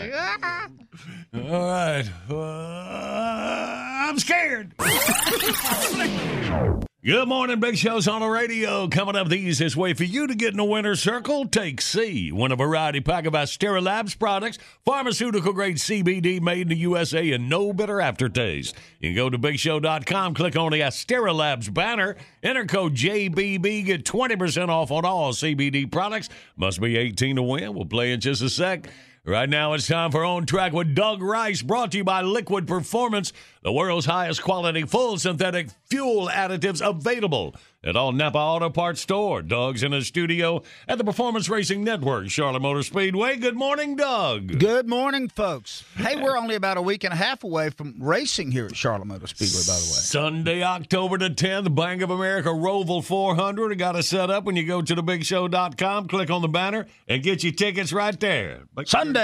S6: like,
S5: All right. I'm scared. Good morning, Big Show's on the radio. Coming up the easiest way for you to get in the winner's circle, take C. Win a variety pack of Astera Labs products, pharmaceutical-grade CBD made in the USA and no bitter aftertaste. You can go to BigShow.com, click on the Astera Labs banner, enter code JBB, get 20% off on all CBD products. Must be 18 to win. We'll play in just a sec. Right now, it's time for On Track with Doug Rice, brought to you by Liquid Performance, the world's highest quality full synthetic fuel additives available at all Napa Auto Parts store. Doug's in the studio at the Performance Racing Network, Charlotte Motor Speedway. Good morning, Doug.
S21: Good morning, folks. Hey, we're only about a week and a half away from racing here at Charlotte Motor Speedway, by the way.
S5: Sunday, October the 10th, Bank of America Roval 400. I got it set up when you go to thebigshow.com, click on the banner, and get your tickets right there.
S21: Sunday.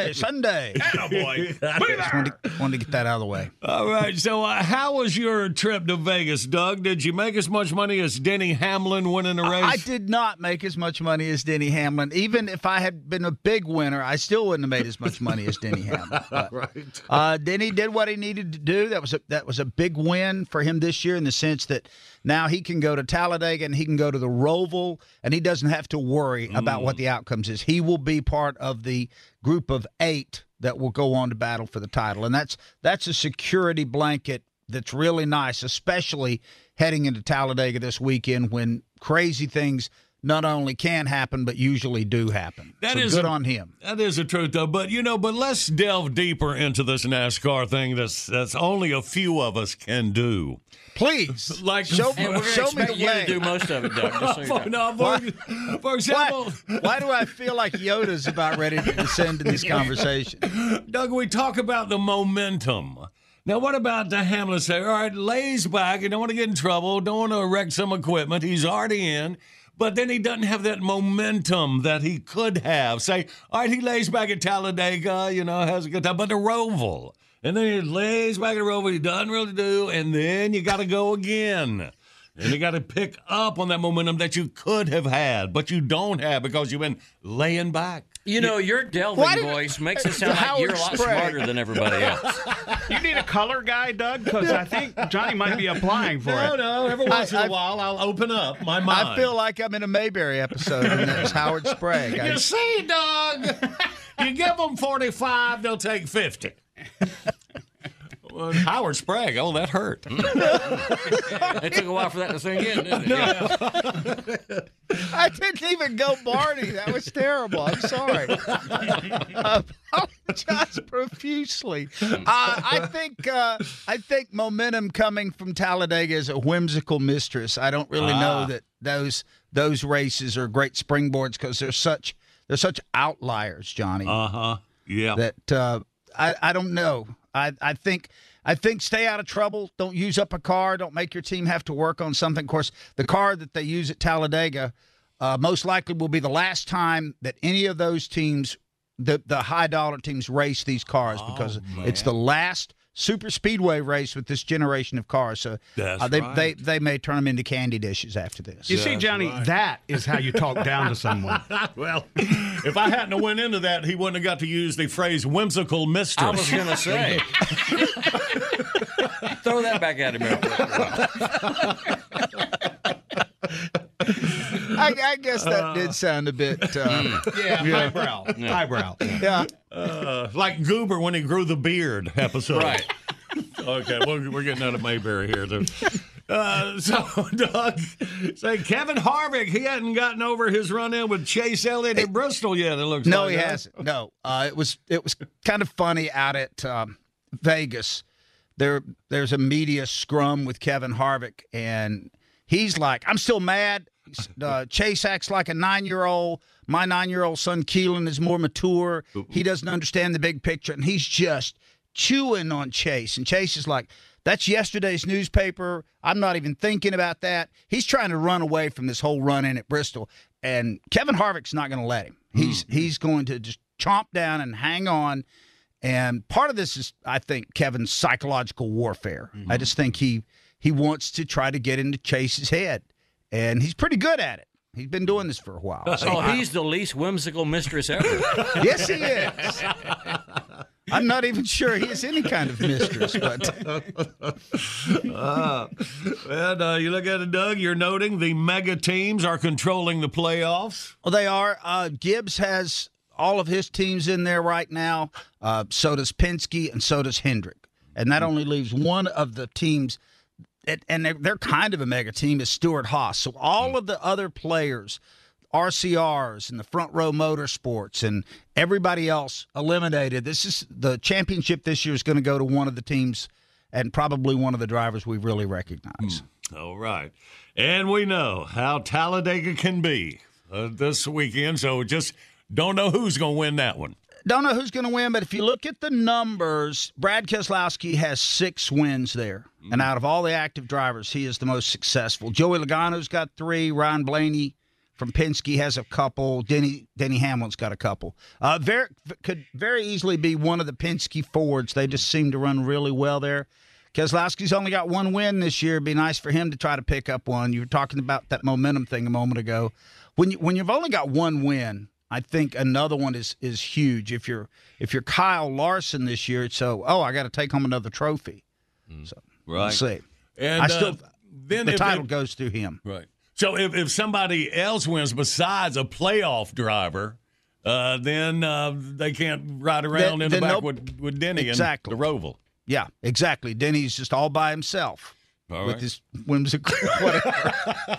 S5: Attaboy.
S21: Just wanted to get that out of the way.
S5: All right, so how was your trip to Vegas, Doug? Did you make as much money as Denny Hamlin winning the race?
S21: I did not make as much money as Denny Hamlin. Even if I had been a big winner, I still wouldn't have made as much money as Denny Hamlin. But,
S5: right.
S21: Denny did what he needed to do. That was a big win for him this year in the sense that now he can go to Talladega and he can go to the Roval, and he doesn't have to worry about what the outcomes is. He will be part of the group of 8 that will go on to battle for the title, and that's a security blanket that's really nice, especially heading into Talladega this weekend when crazy things not only can happen but usually do happen.
S5: That
S21: so
S5: is
S21: good on him.
S5: That is the truth, though. But let's delve deeper into this NASCAR thing. That's only a few of us can do.
S21: Please,
S5: like
S21: show me the
S8: you
S21: way.
S8: to do most of it, Doug. Just so you know.
S5: For example,
S21: why do I feel like Yoda's about ready to descend in this conversation?
S5: Doug, we talk about the momentum. Now, what about the Hamlin say, all right, lays back, he don't want to get in trouble, don't want to wreck some equipment, he's already in, but then he doesn't have that momentum that he could have. Say, all right, he lays back at Talladega, has a good time, but the Roval, And then he lays back in the rover. He doesn't really do. And then you got to go again. And you got to pick up on that momentum that you could have had, but you don't have because you've been laying back.
S8: You know, your delving voice makes it sound like you're a lot smarter than everybody else.
S7: You need a color guy, Doug? Because I think Johnny might be applying for it.
S5: No. Every once in a while, I'll open up my mind.
S21: I feel like I'm in a Mayberry episode, and that's Howard Sprague.
S5: You see, Doug, you give them 45, they'll take 50. Well, Howard Sprague, that hurt.
S8: It took a while for that to sink in, didn't it?
S21: I didn't even go Barney. That was terrible. I'm sorry. I apologize profusely. I think momentum coming from Talladega is a whimsical mistress. I don't really know that those races are great springboards because they're such outliers, Johnny.
S5: Yeah.
S21: That I don't know. I think stay out of trouble. Don't use up a car. Don't make your team have to work on something. Of course, the car that they use at Talladega most likely will be the last time that any of those teams, the high-dollar teams, race these cars because it's the last super speedway race with this generation of cars. So they may turn them into candy dishes after this.
S7: You see, Johnny, that is how you talk down to someone.
S5: Well, if I hadn't went into that, he wouldn't have got to use the phrase whimsical mistress.
S8: I was going to say. Throw that back at him.
S21: I guess that did sound a bit...
S7: highbrow.
S21: Yeah.
S7: Highbrow.
S21: Yeah.
S5: Like Goober when he grew the beard episode.
S8: Right.
S5: Okay, we're getting out of Mayberry here. So, Doug, say Kevin Harvick, he hadn't gotten over his run-in with Chase Elliott at Bristol yet, it looks like.
S21: No, he hasn't. No. It was kind of funny out at Vegas. There's a media scrum with Kevin Harvick, and he's like, I'm still mad. Chase acts like a 9-year-old. My 9-year-old son, Keelan, is more mature. He doesn't understand the big picture, and he's just chewing on Chase. And Chase is like, that's yesterday's newspaper. I'm not even thinking about that. He's trying to run away from this whole run-in at Bristol, and Kevin Harvick's not going to let him. He's going to just chomp down and hang on. And part of this is, I think, Kevin's psychological warfare. I just think he wants to try to get into Chase's head. And he's pretty good at it. He's been doing this for a while.
S8: So he's the least whimsical mistress ever.
S21: Yes, he is. I'm not even sure he is any kind of mistress. But
S5: you look at it, Doug, you're noting the mega teams are controlling the playoffs.
S21: Well, they are. Gibbs has all of his teams in there right now. So does Penske, and so does Hendrick. And that only leaves one of the teams – and they're kind of a mega team, is Stewart-Haas. So all of the other players, RCRs and the Front Row Motorsports and everybody else eliminated. The championship this year is going to go to one of the teams and probably one of the drivers we really recognize.
S5: All right. And we know how Talladega can be this weekend, so just don't know who's going to win that one.
S21: Don't know who's going to win, but if you look at the numbers, Brad Keselowski has 6 wins there. And out of all the active drivers, he is the most successful. Joey Logano's got 3. Ryan Blaney from Penske has a couple. Denny Hamlin's got a couple. Could very easily be one of the Penske Fords. They just seem to run really well there. Keselowski's only got 1 win this year. It'd be nice for him to try to pick up one. You were talking about that momentum thing a moment ago. When you've only got 1 win, I think another one is huge. If you're Kyle Larson this year, it's I got to take home another trophy. So
S5: right.
S21: We'll see.
S5: And
S21: then the title goes through him.
S5: Right. So if somebody else wins besides a playoff driver, then they can't ride around in the back with Denny and the Roval.
S21: Yeah, exactly. Denny's just all by himself. With his whimsical whatever.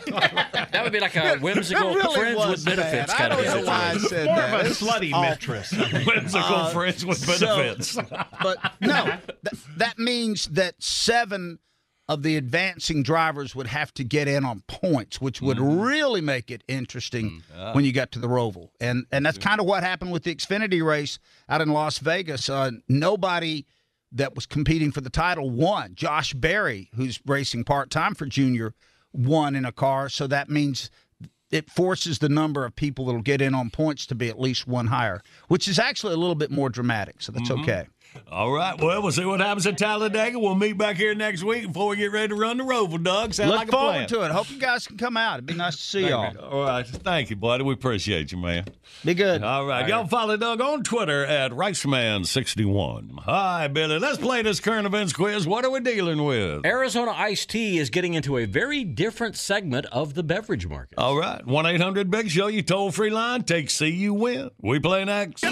S8: That would be like a whimsical friends with benefits kind of
S21: situation. I don't know why I said
S7: more
S21: that.
S7: Of a slutty mistress.
S5: Whimsical friends with benefits.
S21: But no, that means that 7 of the advancing drivers would have to get in on points, which would really make it interesting when you got to the Roval. And that's kind of what happened with the Xfinity race out in Las Vegas. Nobody that was competing for the title won. Josh Berry, who's racing part-time for Junior, won in a car, so that means it forces the number of people that will get in on points to be at least 1 higher, which is actually a little bit more dramatic, so that's okay.
S5: All right. Well, we'll see what happens at Talladega. We'll meet back here next week before we get ready to run the Roval, Doug. Sound
S21: Look
S5: like a plan.
S21: forward to it. Hope you guys can come out. It'd be nice to see y'all.
S5: All right. Thank you, buddy. We appreciate you, man.
S21: Be good.
S5: All right. Y'all follow Doug on Twitter at Riceman61. Hi, Billy. Let's play this current events quiz. What are we dealing with?
S8: Arizona Iced Tea is getting into a very different segment of the beverage market.
S5: All right. 1-800-BIG-SHOW, you toll-free line. Take C, you win. We play next.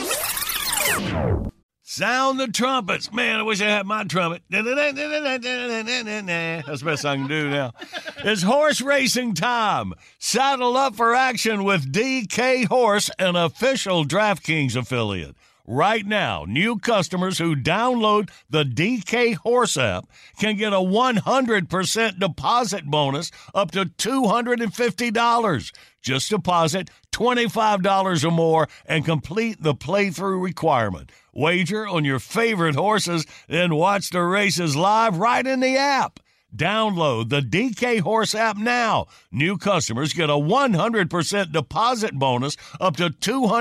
S5: Sound the trumpets. Man, I wish I had my trumpet. That's the best I can do now. It's horse racing time. Saddle up for action with DK Horse, an official DraftKings affiliate. Right now, new customers who download the DK Horse app can get a 100% deposit bonus up to $250. Just deposit $25 or more and complete the playthrough requirement. Wager on your favorite horses, then watch the races live right in the app. Download the DK Horse app now. New customers get a 100% deposit bonus up to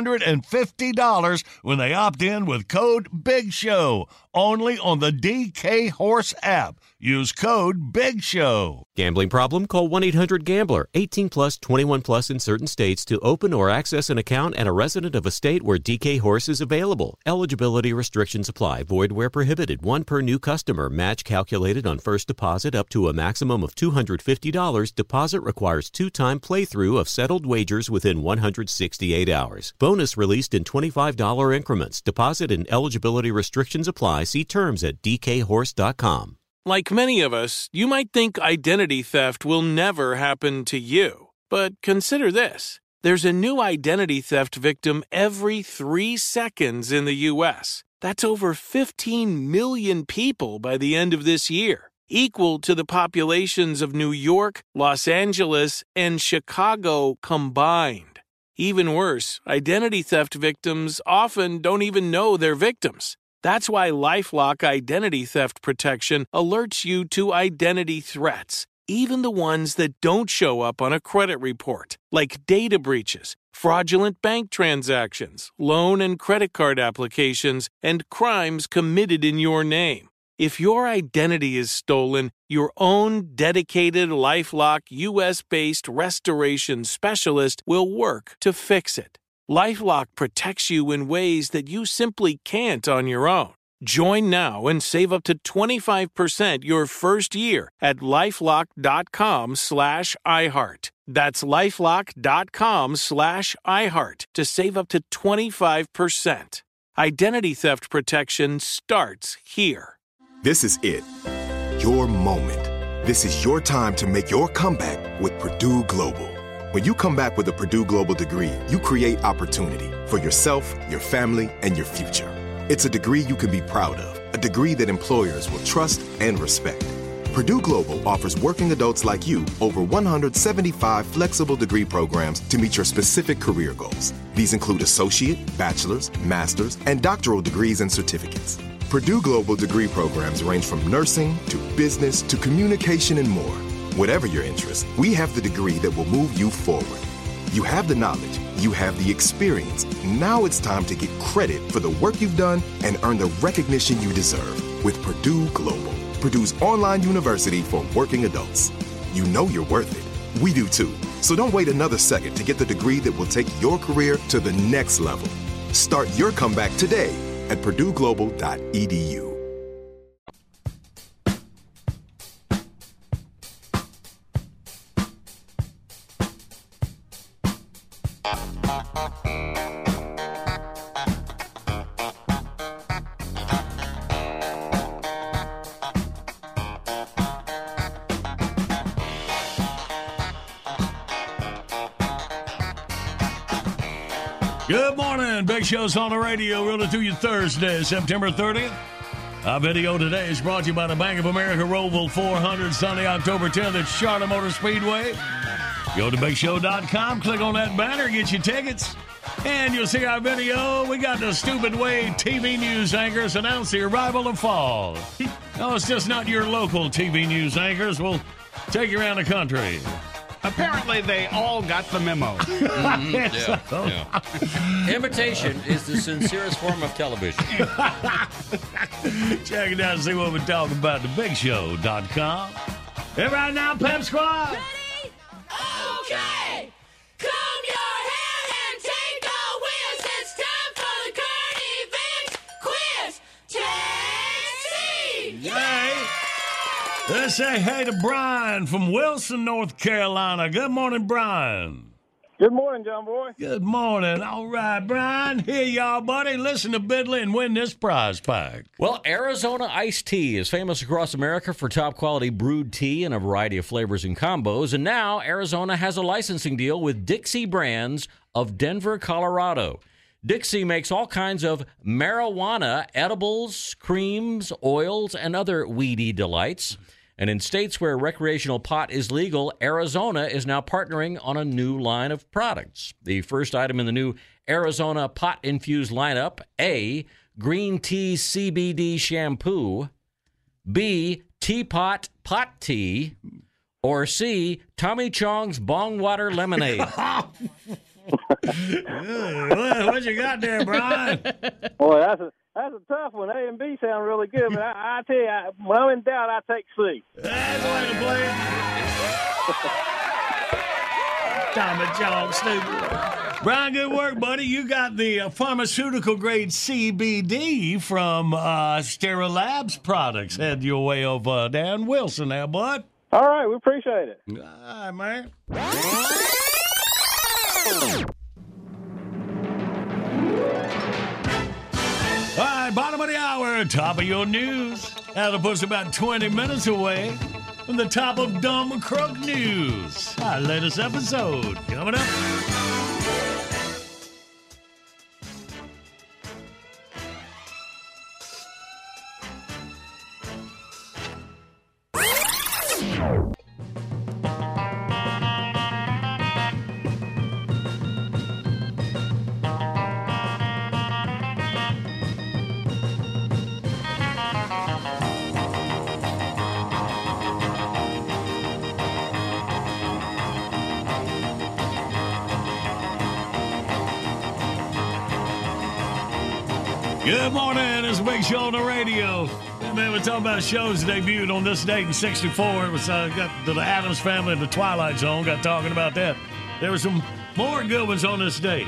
S5: $250 when they opt in with code BIGSHOW. Only on the DK Horse app. Use code BIGSHOW.
S1: Gambling problem? Call 1-800-GAMBLER. 18 plus, 21 plus in certain states to open or access an account and a resident of a state where DK Horse is available. Eligibility restrictions apply. Void where prohibited. One per new customer. Match calculated on first deposit up to a maximum of $250. Deposit requires 2-time playthrough of settled wagers within 168 hours. Bonus released in $25 increments. Deposit and eligibility restrictions apply. See terms at dkhorse.com.
S22: Like many of us, you might think identity theft will never happen to you. But consider this. There's a new identity theft victim every 3 seconds in the U.S. That's over 15 million people by the end of this year, equal to the populations of New York, Los Angeles, and Chicago combined. Even worse, identity theft victims often don't even know they're victims. That's why LifeLock Identity Theft Protection alerts you to identity threats, even the ones that don't show up on a credit report, like data breaches, fraudulent bank transactions, loan and credit card applications, and crimes committed in your name. If your identity is stolen, your own dedicated LifeLock U.S.-based restoration specialist will work to fix it. LifeLock protects you in ways that you simply can't on your own. Join now and save up to 25% your first year at LifeLock.com/iHeart. That's LifeLock.com/iHeart to save up to 25%. Identity theft protection starts here.
S23: This is it. Your moment. This is your time to make your comeback with Purdue Global. When you come back with a Purdue Global degree, you create opportunity for yourself, your family, and your future. It's a degree you can be proud of, a degree that employers will trust and respect. Purdue Global offers working adults like you over 175 flexible degree programs to meet your specific career goals. These include associate, bachelor's, master's, and doctoral degrees and certificates. Purdue Global degree programs range from nursing to business to communication and more. Whatever your interest, we have the degree that will move you forward. You have the knowledge, you have the experience. Now it's time to get credit for the work you've done and earn the recognition you deserve with Purdue Global, Purdue's online university for working adults. You know you're worth it. We do too. So don't wait another second to get the degree that will take your career to the next level. Start your comeback today at purdueglobal.edu.
S5: Good morning. Big Show's on the radio. Rolling through you Thursday, September 30th. Our video today is brought to you by the Bank of America Roval 400, Sunday, October 10th at Charlotte Motor Speedway. Go to BigShow.com, click on that banner, get your tickets, and you'll see our video. We got the Stupid Way TV news anchors announce the arrival of fall. No, it's just not your local TV news anchors. We'll take you around the country.
S7: Apparently, they all got the memo.
S8: Imitation is the sincerest form of television.
S5: Check it out and see what we're talking about at thebigshow.com. And right now, Pep Squad.
S9: Ready? Okay. Comb your hair and take a whiz. It's time for the current events quiz. Take C.
S5: Yay. Let's say hey to Brian from Wilson, North Carolina. Good morning, Brian.
S2: Good morning, John Boy.
S5: Good morning. All right, Brian. Here y'all, buddy. Listen to Bidley and win this prize pack.
S8: Well, Arizona iced tea is famous across America for top-quality brewed tea in a variety of flavors and combos. And now Arizona has a licensing deal with Dixie Brands of Denver, Colorado. Dixie makes all kinds of marijuana edibles, creams, oils, and other weedy delights. And in states where recreational pot is legal, Arizona is now partnering on a new line of products. The first item in the new Arizona pot-infused lineup, A, green tea CBD shampoo, B, teapot pot tea, or C, Tommy Chong's bong water lemonade.
S5: What you got there, Brian?
S2: Boy, that's a tough one. A and B sound really good, but I tell you, when I'm in doubt, I take C.
S5: That's the way to play it. Tommy Chong, stupid. Brian, good work, buddy. You got the pharmaceutical-grade CBD from Sterilabs Products. Head your way over down Wilson there, bud.
S2: All right, we appreciate it.
S5: All right, man. All right, bottom of the hour, top of your news. That'll put us about 20 minutes away from the top of Dumb Crook News. Our latest episode coming up. Good morning. It's a big show on the radio. Man, we're talking about shows that debuted on this date in '64. It was got the Addams Family and the Twilight Zone. Got talking about that. There were some more good ones on this date.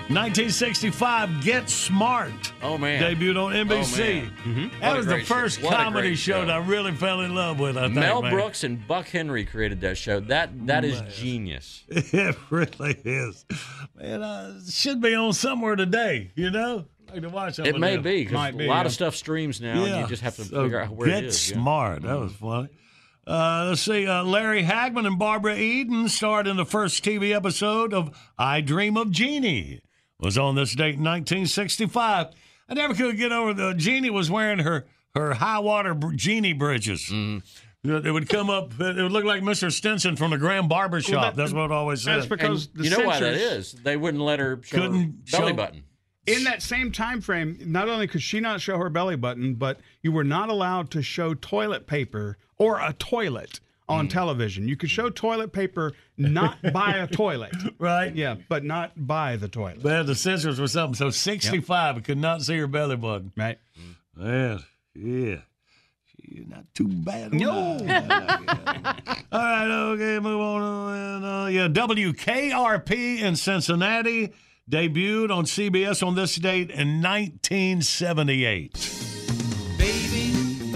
S5: 1965, Get Smart.
S8: Oh, man.
S5: Debuted on NBC. That was the first comedy show that I really fell in love with, I think,
S8: Mel
S5: man.
S8: Brooks and Buck Henry created that show. That is genius.
S5: It really is. Man, it should be on somewhere today, you know? Like to watch
S8: It may be, because a lot of stuff streams now, and you just have to figure out where it is.
S5: Get Smart. That was funny. Let's see. Larry Hagman and Barbara Eden starred in the first TV episode of I Dream of Jeannie. Was on this date in 1965. I never could get over the Jeannie was wearing her high water Jeannie britches. It would come up. It would look like Mr. Stinson from the Graham Barber Shop. That's what it always said.
S7: That's because
S8: you know why that is? They wouldn't let her show her belly button.
S7: In that same time frame, not only could she not show her belly button, but you were not allowed to show toilet paper or a toilet on television. You could show toilet paper not by a toilet.
S5: Right.
S7: Yeah, but not by the toilet.
S5: But the censors were something. So 65, could not see her belly button.
S7: Right.
S5: Man, yeah. She's not too bad.
S7: No.
S5: All right, okay, move on. WKRP in Cincinnati debuted on CBS on this date in 1978.
S9: Baby,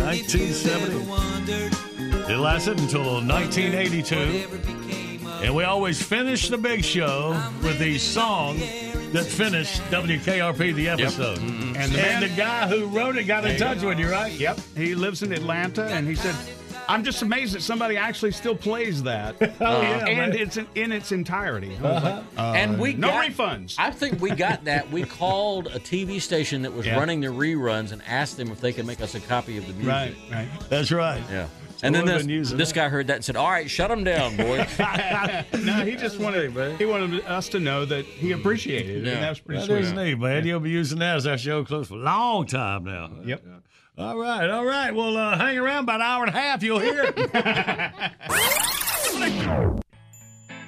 S5: 1978. It lasted until 1982. And we always finish the big show with the song that finished WKRP, the episode.
S7: And
S5: the guy who wrote it got in touch with you, right?
S7: Yep. He lives in Atlanta, and he said, I'm just amazed that somebody actually still plays that. And it's in its entirety.
S8: And we
S7: no
S8: got,
S7: refunds.
S8: I think we got that. We called a TV station that was running the reruns and asked them if they could make us a copy of the music.
S5: Right. That's right.
S8: Yeah. And then this guy heard that and said, all right, shut them down, boy.
S7: No, he just wanted us to know that he appreciated it. And that was pretty
S5: That
S7: sweet.
S5: is neat, man. You'll be using that as our show close for a long time now.
S7: Yep.
S5: All right. Well, hang around about an hour and a half. You'll hear it.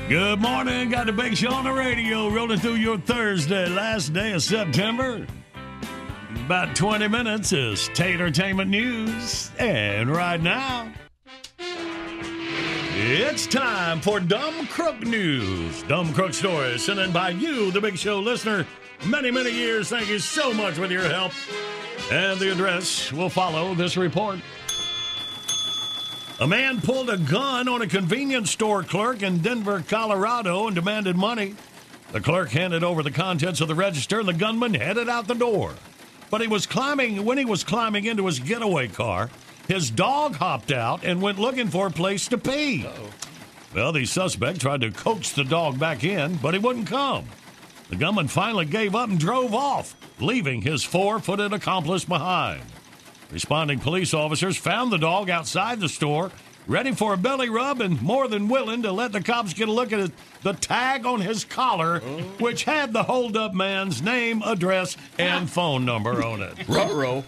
S5: Good morning. Got the Big Show on the radio rolling through your Thursday, last day of September. About 20 minutes is Tatertainment News. And right now, it's time for Dumb Crook News. Dumb Crook Stories sent in by you, the Big Show listener. Many, many years. Thank you so much for your help. And the address will follow this report. A man pulled a gun on a convenience store clerk in Denver, Colorado, and demanded money. The clerk handed over the contents of the register, and the gunman headed out the door. But when he was climbing into his getaway car, his dog hopped out and went looking for a place to pee. Well, the suspect tried to coax the dog back in, but he wouldn't come. The gunman finally gave up and drove off, leaving his four-footed accomplice behind. Responding police officers found the dog outside the store, ready for a belly rub and more than willing to let the cops get a look at the tag on his collar, which had the hold-up man's name, address, and phone number on it.
S8: Ruh-roh.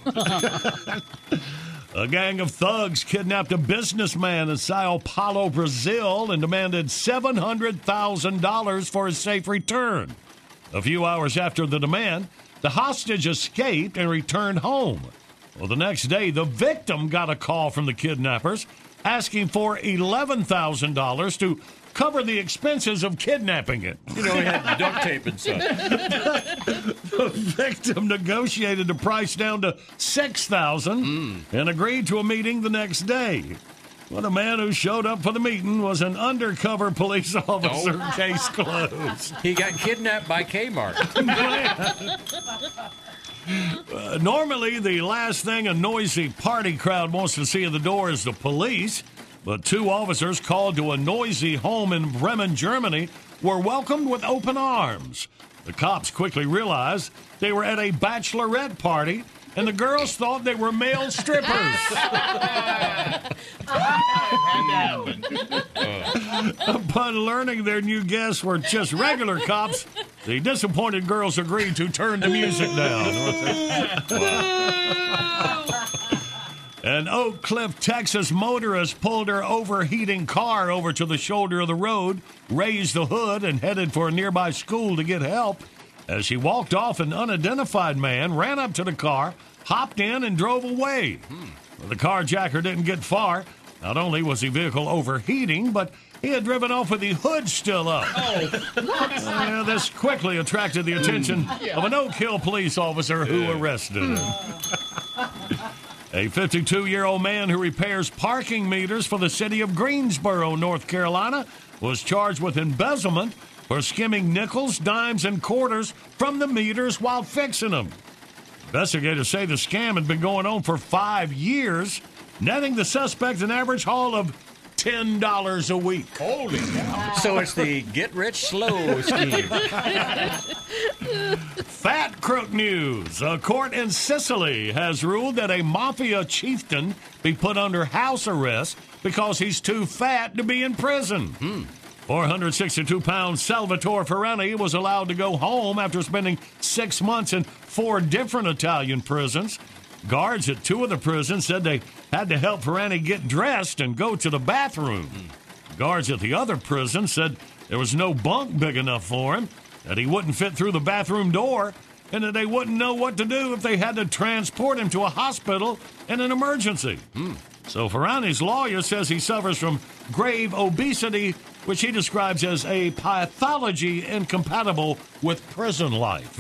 S5: A gang of thugs kidnapped a businessman in Sao Paulo, Brazil, and demanded $700,000 for his safe return. A few hours after the demand, the hostage escaped and returned home. Well, the next day, the victim got a call from the kidnappers asking for $11,000 to cover the expenses of kidnapping it.
S8: You know, he had duct tape and stuff.
S5: The victim negotiated the price down to $6,000 and agreed to a meeting the next day. Well, the man who showed up for the meeting was an undercover police officer. Case closed.
S8: He got kidnapped by Kmart.
S5: Normally, the last thing a noisy party crowd wants to see at the door is the police, but two officers called to a noisy home in Bremen, Germany, were welcomed with open arms. The cops quickly realized they were at a bachelorette party, and the girls thought they were male strippers. Upon learning their new guests were just regular cops, the disappointed girls agreed to turn the music down. An Oak Cliff, Texas motorist pulled her overheating car over to the shoulder of the road, raised the hood, and headed for a nearby school to get help. As she walked off, an unidentified man ran up to the car, hopped in, and drove away. Well, the carjacker didn't get far. Not only was the vehicle overheating, but he had driven off with the hood still up. This quickly attracted the attention of an Oak Hill police officer who arrested him. A 52-year-old man who repairs parking meters for the city of Greensboro, North Carolina, was charged with embezzlement for skimming nickels, dimes, and quarters from the meters while fixing them. Investigators say the scam had been going on for 5 years, netting the suspect an average haul of $10 a week.
S8: Holy cow. So it's the get-rich-slow scheme.
S5: Fat crook news. A court in Sicily has ruled that a mafia chieftain be put under house arrest because he's too fat to be in prison. 462-pound Salvatore Ferrani was allowed to go home after spending 6 months in 4 different Italian prisons. Guards at 2 of the prisons said they had to help Ferrani get dressed and go to the bathroom. Guards at the other prison said there was no bunk big enough for him, that he wouldn't fit through the bathroom door, and that they wouldn't know what to do if they had to transport him to a hospital in an emergency. So Ferrani's lawyer says he suffers from grave obesity, which he describes as a pathology incompatible with prison life.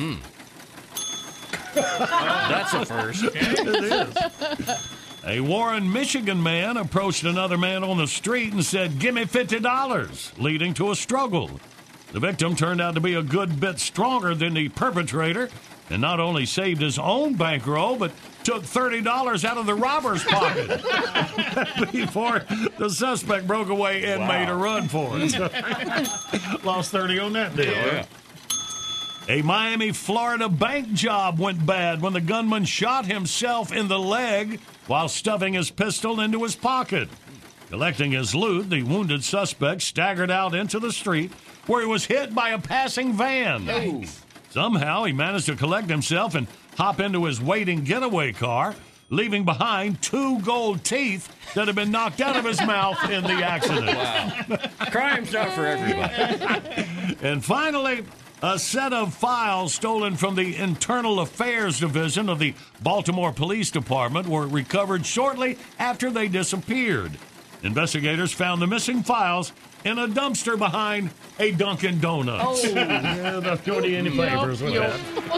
S8: That's a first.
S5: It is. A Warren, Michigan man approached another man on the street and said, "Give me $50, leading to a struggle. The victim turned out to be a good bit stronger than the perpetrator and not only saved his own bankroll, but took $30 out of the robber's pocket before the suspect broke away and made a run for it. Lost 30 on that deal.
S8: Yeah.
S5: A Miami, Florida bank job went bad when the gunman shot himself in the leg while stuffing his pistol into his pocket. Collecting his loot, the wounded suspect staggered out into the street where he was hit by a passing van.
S8: Nice.
S5: Somehow he managed to collect himself and hop into his waiting getaway car, leaving behind 2 gold teeth that had been knocked out of his mouth in the accident.
S8: Wow. Crime's not for everybody.
S5: And finally, a set of files stolen from the Internal Affairs Division of the Baltimore Police Department were recovered shortly after they disappeared. Investigators found the missing files in a dumpster behind a Dunkin' Donuts.
S8: Oh.
S5: Yeah, not doing you any favors with that.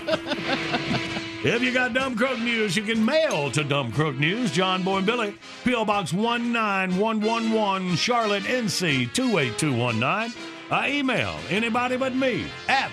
S5: If you got Dumb Crook News, you can mail to Dumb Crook News, John Boy and Billy, P.O. Box 19111, Charlotte, NC 28219. Email anybody but me at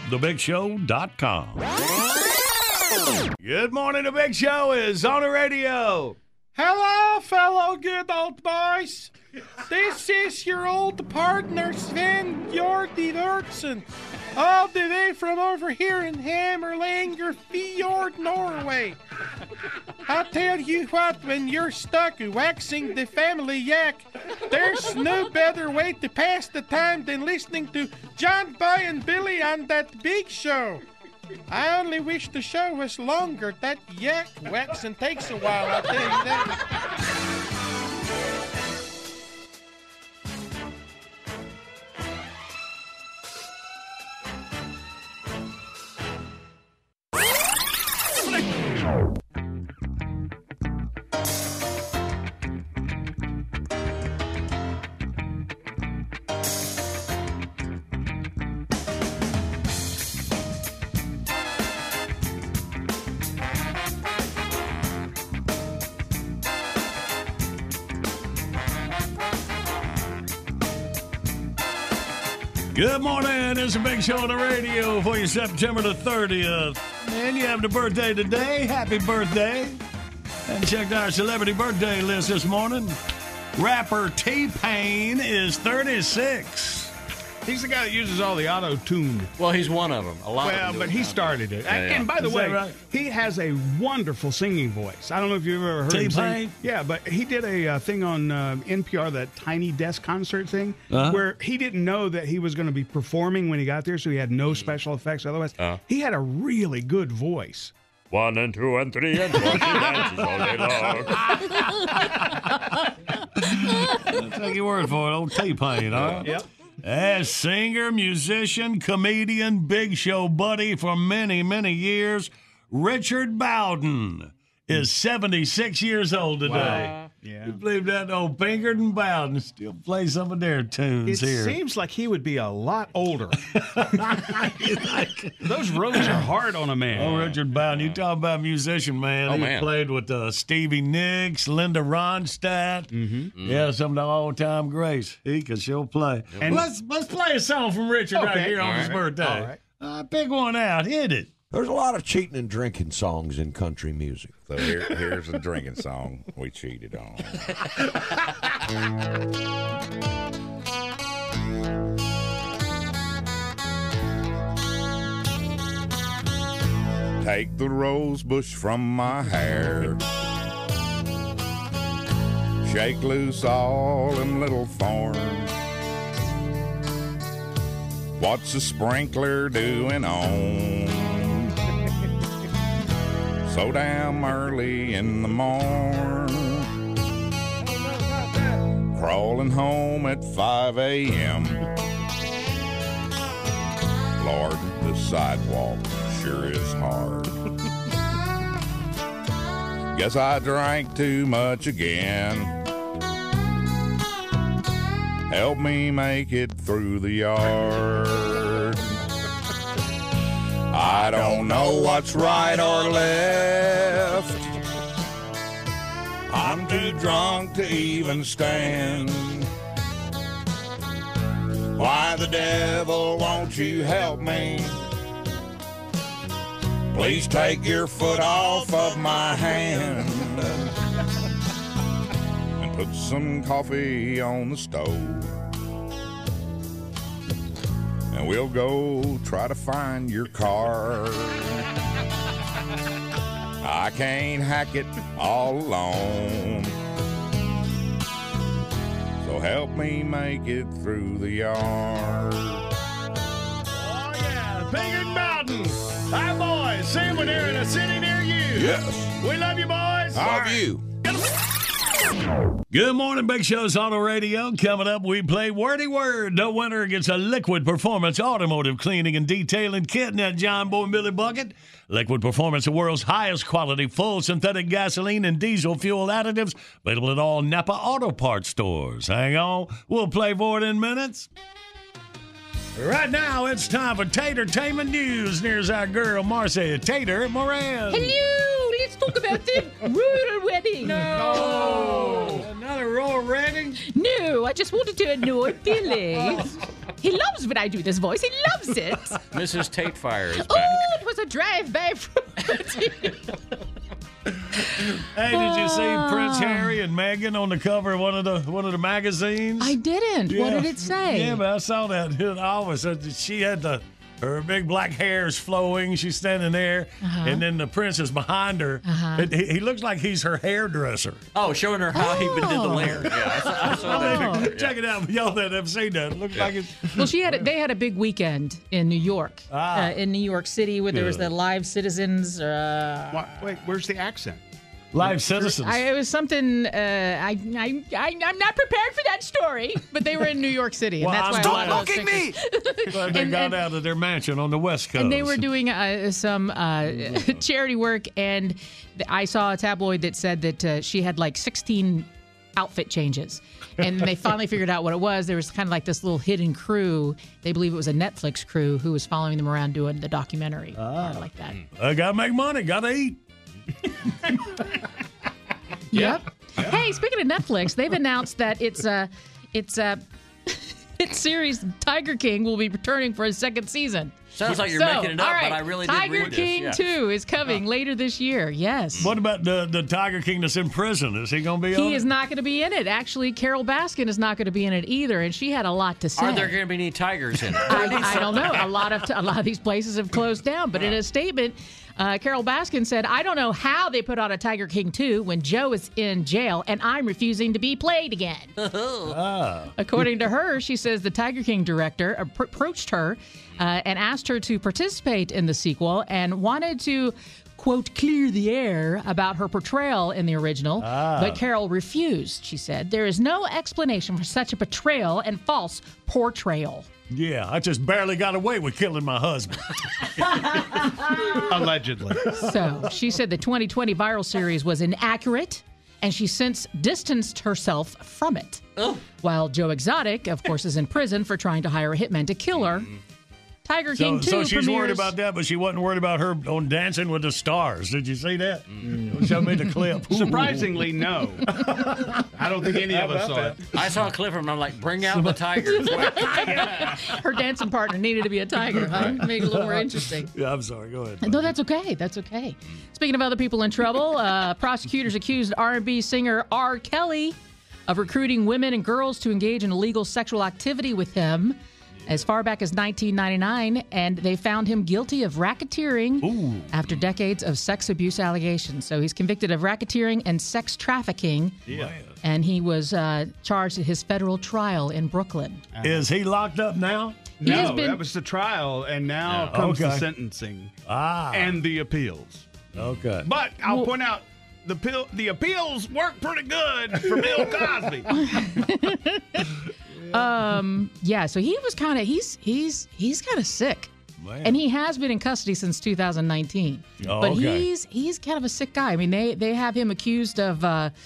S5: thebigshow.com. Good morning, The Big Show is on the radio.
S4: Hello, fellow good old boys. This is your old partner, Sven Jordi Lurtsen, all the way from over here in Hammerlanger Fjord, Norway. I'll tell you what, when you're stuck waxing the family yak, there's no better way to pass the time than listening to John Boy and Billy on that big show. I only wish the show was longer. That yak waxing takes a while, I'll tell you that.
S5: Good morning. It's a big show on the radio for you, September the 30th. And you have the birthday today. Happy birthday. And checked our celebrity birthday list this morning. Rapper T-Pain is 36.
S7: He's the guy that uses all the auto-tune.
S8: Well, he's one of them.
S7: But he started it. And by the way, right? He has a wonderful singing voice. I don't know if you've ever heard him sing. Yeah, but he did a thing on NPR, that Tiny Desk concert thing, where he didn't know that he was going to be performing when he got there, so he had no special effects. Otherwise, he had a really good voice.
S3: 1 and 2 and 3 and 4, she dances all day long.
S5: I'll take your word for it, old T-Pain, huh?
S7: Yep.
S5: As singer, musician, comedian, big show buddy for many, many years, Richard Bowden is 76 years old today.
S7: Wow. Yeah.
S5: You believe that? Old Pinkerton Bowden still play some of their tunes here.
S7: It seems like he would be a lot older. Those roads are hard on a man.
S5: Oh, Richard Bowden, you talk about musician, man.
S8: Oh,
S5: he
S8: man.
S5: played with Stevie Nicks, Linda Ronstadt. Yeah, some of the all-time greats. He could sure play. And let's play a song from Richard right here on his birthday. All right. Pick one out. Hit it.
S15: There's a lot of cheating and drinking songs in country music.
S3: So here's a drinking song we cheated on. Take the rose bush from my hair. Shake loose all them little thorns. What's the sprinkler doing on? So damn early in the morn, crawling home at 5 a.m. Lord, the sidewalk sure is hard. Guess I drank too much again. Help me make it through the yard. I don't know what's right or left. I'm too drunk to even stand. Why the devil won't you help me? Please take your foot off of my hand and put some coffee on the stove. And we'll go try to find your car. I can't hack it all alone. So help me make it through the yard.
S5: Oh, yeah, Pinkerton Mountain. Hi, boys. See you when they're in a city near you.
S15: Yes.
S5: We love you, boys.
S15: Love you.
S5: Good morning, Big Show's Auto Radio. Coming up, we play Wordy Word. The winner gets a Liquid Performance automotive cleaning and detailing kit in that John Boy and Billy bucket. Liquid Performance, the world's highest quality full synthetic gasoline and diesel fuel additives. Available at all Napa Auto Parts stores. Hang on. We'll play for it in minutes. Right now, it's time for Tatertainment News. Here's our girl, Marcia Tater Moran.
S6: Hello, let's talk about the royal wedding.
S5: No, another royal wedding?
S6: No, I just wanted to annoy Billy. He loves when I do this voice. He loves it.
S8: Mrs. Tatefire is back.
S6: Oh, it was a drive-by.
S5: Hey, did you see Prince Harry and Meghan on the cover of one of the magazines?
S6: I didn't.
S5: Yeah.
S6: What did it say?
S5: Yeah, but I saw that. She had her big black hair is flowing. She's standing there, and then the prince is behind her. He looks like he's her hairdresser.
S8: Oh, showing her how he did the layer. Yeah, I saw that.
S5: Check it out. Y'all that have seen that. It looks like it's.
S6: Well, they had a big weekend in New York, in New York City, where there was the Live Citizens.
S7: Wait, where's the accent?
S5: Live Citizens.
S6: It was something. I'm not prepared for that story, but they were in New York City, and that's why.
S5: Stop mocking me! They got out of their mansion on the West Coast,
S6: and they were doing some charity work. And I saw a tabloid that said that she had like 16 outfit changes, and they finally figured out what it was. There was kind of like this little hidden crew. They believe it was a Netflix crew who was following them around doing the documentary, part like that.
S5: I gotta make money. Gotta eat.
S6: Yep. Hey, speaking of Netflix, they've announced that its series Tiger King will be returning for a second season.
S8: Sounds like you're making it up,
S6: all right,
S8: but I really did
S6: Tiger
S8: read
S6: King
S8: this.
S6: 2 is coming later this year. Yes.
S5: What about the Tiger King that's in prison? Is he going to be on it?
S6: He is not going to be in it. Actually, Carol Baskin is not going to be in it either, and she had a lot to say.
S8: Are there going to be any tigers in it?
S6: I don't know. A lot of these places have closed down, but in a statement, Carol Baskin said, "I don't know how they put on a Tiger King 2 when Joe is in jail and I'm refusing to be played again." According to her, she says the Tiger King director approached her and asked her to participate in the sequel and wanted to, quote, clear the air about her portrayal in the original. But Carol refused, she said. "There is no explanation for such a betrayal and false portrayal."
S5: Yeah, I just barely got away with killing my husband.
S7: Allegedly.
S6: So she said the 2020 viral series was inaccurate, and she since distanced herself from it. While Joe Exotic, of course, is in prison for trying to hire a hitman to kill her. Tiger King 2
S5: So she's
S6: premieres...
S5: worried about that, but she wasn't worried about her on Dancing with the Stars. Did you see that? Show me the clip.
S7: Surprisingly, no. I don't think any of us saw it.
S8: I saw a clip and I'm like, bring out the tigers.
S6: Her dancing partner needed to be a tiger, huh? Make it a little more interesting.
S5: Yeah, I'm sorry. Go ahead.
S6: No, that's okay. That's okay. Speaking of other people in trouble, prosecutors accused R&B singer R. Kelly of recruiting women and girls to engage in illegal sexual activity with him as far back as 1999, and they found him guilty of racketeering after decades of sex abuse allegations. So he's convicted of racketeering and sex trafficking, and he was charged at his federal trial in Brooklyn.
S5: Is he locked up now?
S7: No, that was the trial, and now comes the sentencing and the appeals.
S5: Okay.
S7: But I'll point out, the appeals work pretty good for Bill Cosby.
S6: So he was kind of he's kind of sick, and he has been in custody since 2019. But he's kind of a sick guy. I mean, they have him accused of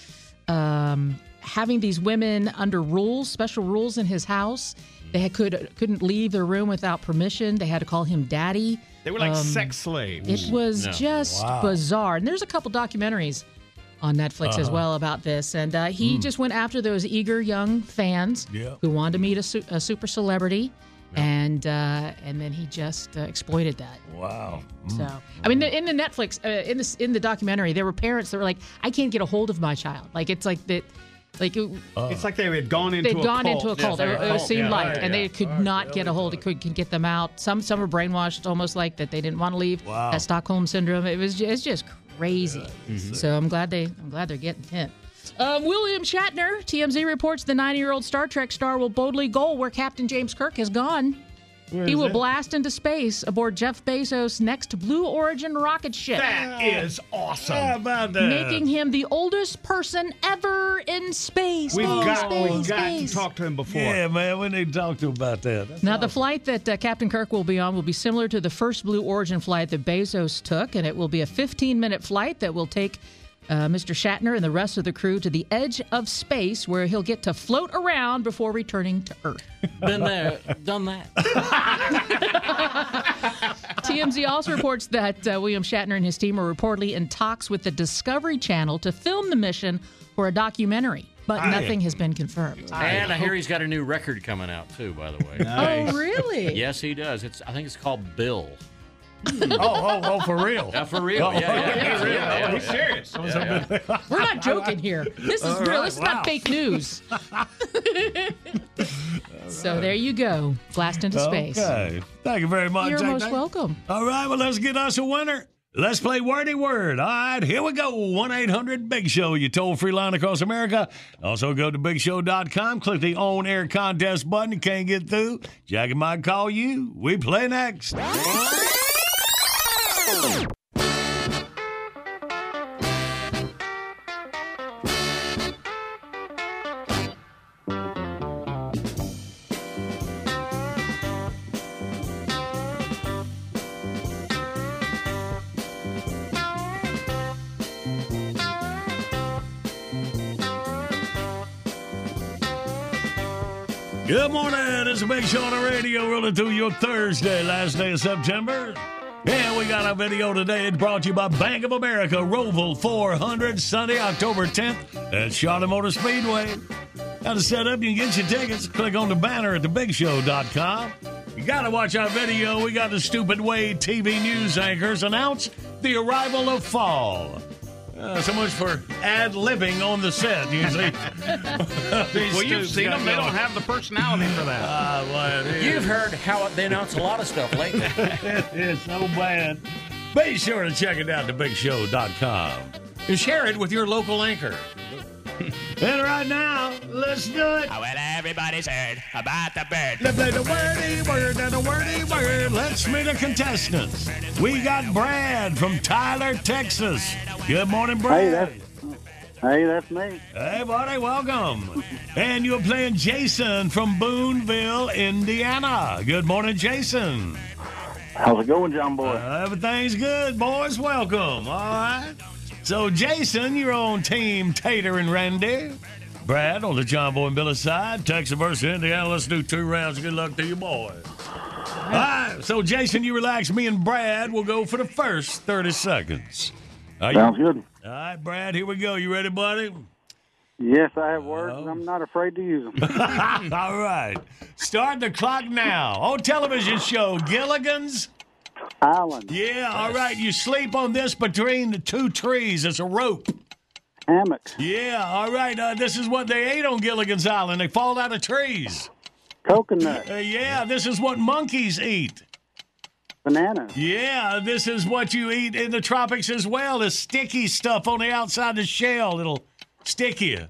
S6: having these women under special rules in his house. They couldn't leave their room without permission. They had to call him daddy.
S7: They were like sex slaves.
S6: It was just bizarre. And there's a couple documentaries on Netflix as well about this. And he just went after those eager young fans who wanted to meet a super celebrity. And then he just exploited that.
S5: Wow.
S6: So, I mean, in the Netflix, in the documentary, there were parents that were like, "I can't get a hold of my child." Like, it's like that. Like
S7: it's like they had gone into a cult.
S6: They'd gone into a cult. It seemed like, and they could not get a hold. It could get them out. Some were brainwashed, almost like that they didn't want to leave.
S5: Wow.
S6: That Stockholm syndrome. It's just crazy. So I'm glad they're getting hit. William Shatner, TMZ reports the 90-year-old Star Trek star will boldly go where Captain James Kirk has gone. He will blast into space aboard Jeff Bezos' next Blue Origin rocket ship.
S7: That is awesome.
S5: How about that?
S6: Making him the oldest person ever in space.
S7: We've got
S6: space.
S7: to talk to him before.
S5: Yeah, man, we need to talk to him about that. That's
S6: Now, the flight that Captain Kirk will be on will be similar to the first Blue Origin flight that Bezos took, and it will be a 15-minute flight that will take Mr. Shatner and the rest of the crew to the edge of space, where he'll get to float around before returning to Earth.
S8: Been there, done that.
S6: TMZ also reports that William Shatner and his team are reportedly in talks with the Discovery Channel to film the mission for a documentary, but nothing has been confirmed.
S8: And I hear he's got a new record coming out, too, by the way.
S6: Nice. Oh, really?
S8: Yes, he does. I think it's called Bill.
S5: Oh, for real?
S8: For real. Yeah.
S7: He's serious.
S6: We're not joking here. This is real. This is not fake news. So there you go. Blast into space.
S5: Okay. Thank you very much.
S6: You're most welcome.
S5: All right, well, let's get us a winner. Let's play Wordy Word. All right, here we go. 1-800-BIG-SHOW, your toll-free line across America. Also, go to BigShow.com, click the on-air contest button. You can't get through, Jackie might call you. We play next. Good morning. It's a Big Show on the radio, rolling through your Thursday, last day of September. And we got a video today. It's brought to you by Bank of America, Roval 400, Sunday, October 10th at Charlotte Motor Speedway. How to set up, you can get your tickets. Click on the banner at thebigshow.com. You got to watch our video. We got the Stupid Way TV news anchors announce the arrival of fall. So much for ad-libbing on the set, usually.
S7: Well, you've seen them. They don't have the personality for that.
S8: You've heard how they announce a lot of stuff lately.
S5: It's so bad. Be sure to check it out at thebigshow.com. And share it with your local anchor. And right now, let's do it.
S13: Well, everybody's heard about the bird.
S5: Let's play the wordy word and the wordy word. Let's meet the contestants. We got Brad from Tyler, Texas. Good morning, Brad.
S10: Hey, that's me.
S5: Hey, buddy, welcome. And you're playing Jason from Boonville, Indiana. Good morning, Jason.
S10: How's it going, John Boy?
S5: Everything's good, boys. Welcome. All right. So, Jason, you're on Team Tater and Randy. Brad on the John Boy and Billy side. Texas versus Indiana. Let's do 2 rounds. Good luck to you, boys. All right. So, Jason, you relax. Me and Brad will go for the first 30 seconds.
S10: Sounds good.
S5: All right, Brad, here we go. You ready, buddy?
S10: Yes, I have words, and I'm not afraid to use them.
S5: All right. Start the clock now. On television show, Gilligan's
S10: Island.
S5: Yeah, all right. You sleep on this between the 2 trees. It's a rope.
S10: Hammock.
S5: Yeah, all right. This is what they ate on Gilligan's Island. They fall out of trees.
S10: Coconut.
S5: Yeah, this is what monkeys eat.
S10: Banana.
S5: Yeah, this is what you eat in the tropics as well. The sticky stuff on the outside of the shell. It'll stick you.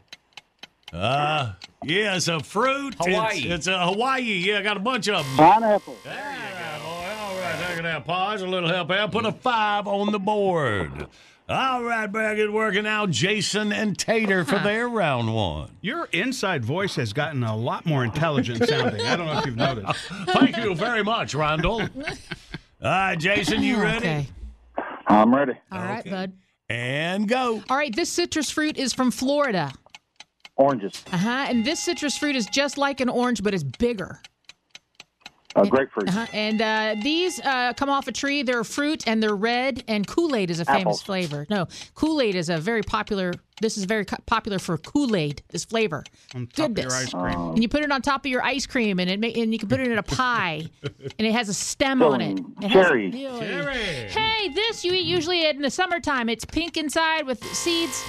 S5: Yeah, it's a fruit.
S8: Hawaii.
S5: It's a Hawaii. Yeah, I got a bunch of them.
S10: Pineapple.
S5: There you go, boy. All right, take it out. Pause. A little help out. Put a 5 on the board. All right, Brad, good working out. Jason and Tater for their round 1.
S7: Your inside voice has gotten a lot more intelligent sounding. I don't know if you've noticed.
S5: Thank you very much, Randall. All right, Jason, you ready?
S6: Okay.
S10: I'm ready.
S6: All right, bud.
S5: And go.
S6: All right, this citrus fruit is from Florida.
S10: Oranges.
S6: And this citrus fruit is just like an orange, but it's bigger.
S10: Grapefruit.
S6: And these come off a tree. They're fruit, and they're red, and Kool-Aid is a famous
S10: Apples.
S6: flavor. No, Kool-Aid is a very popular, this is very popular for Kool-Aid, this flavor.
S7: On top of your
S6: Goodness.
S7: ice cream.
S6: And you put it on top of your ice cream, and and you can put it in a pie, and it has a stem on it. It has-
S10: Cherry.
S5: Cherry.
S6: Hey, this you eat usually in the summertime. It's pink inside with seeds.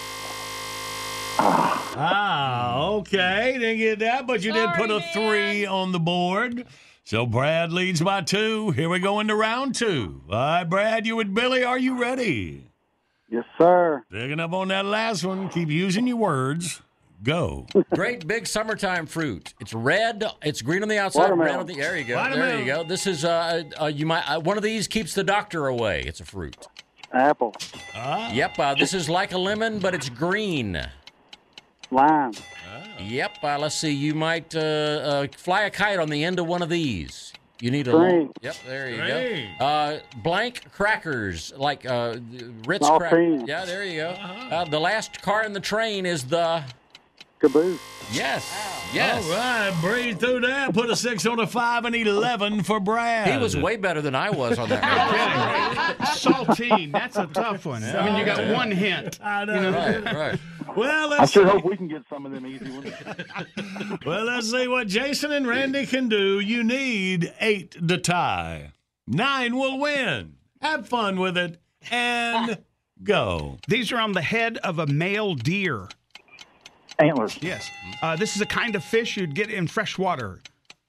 S5: Okay. Didn't get that, but you did put a 3 on the board. So Brad leads by 2. Here we go into round 2. All right, Brad, you and Billy, are you ready?
S10: Yes, sir.
S5: Picking up on that last one. Keep using your words. go.
S8: Great big summertime fruit. It's red. It's green on the outside.
S10: Watermelon.
S8: Red on the. There you go.
S10: Watermelon.
S8: There you go. This is you might one of these keeps the doctor away. It's a fruit.
S10: Apple.
S8: Yep. This is like a lemon, but it's green.
S10: Lime.
S8: Yep. Let's see. You might fly a kite on the end of one of these. You need a.
S10: String.
S8: Yep. There you
S10: String.
S8: go. Blank crackers like Ritz
S10: All
S8: crackers.
S10: cream.
S8: Yeah. There you go. The last car in the train is the.
S10: Caboose.
S8: Yes. Yes.
S5: All right, breathe through that. Put a 6 on a 5 and 11 for Brad.
S8: He was way better than I was on that.
S7: Saltine. That's a tough one. I mean, you got one hint.
S5: I know.
S7: You know?
S8: Right.
S5: Well,
S10: I
S5: let's
S10: sure
S5: see.
S10: hope we can get some of them easy ones.
S5: Well, let's see what Jason and Randy can do. You need 8 to tie. 9 will win. Have fun with it and go.
S7: These are on the head of a male deer.
S10: Antlers.
S7: Yes. This is a kind of fish you'd get in fresh water.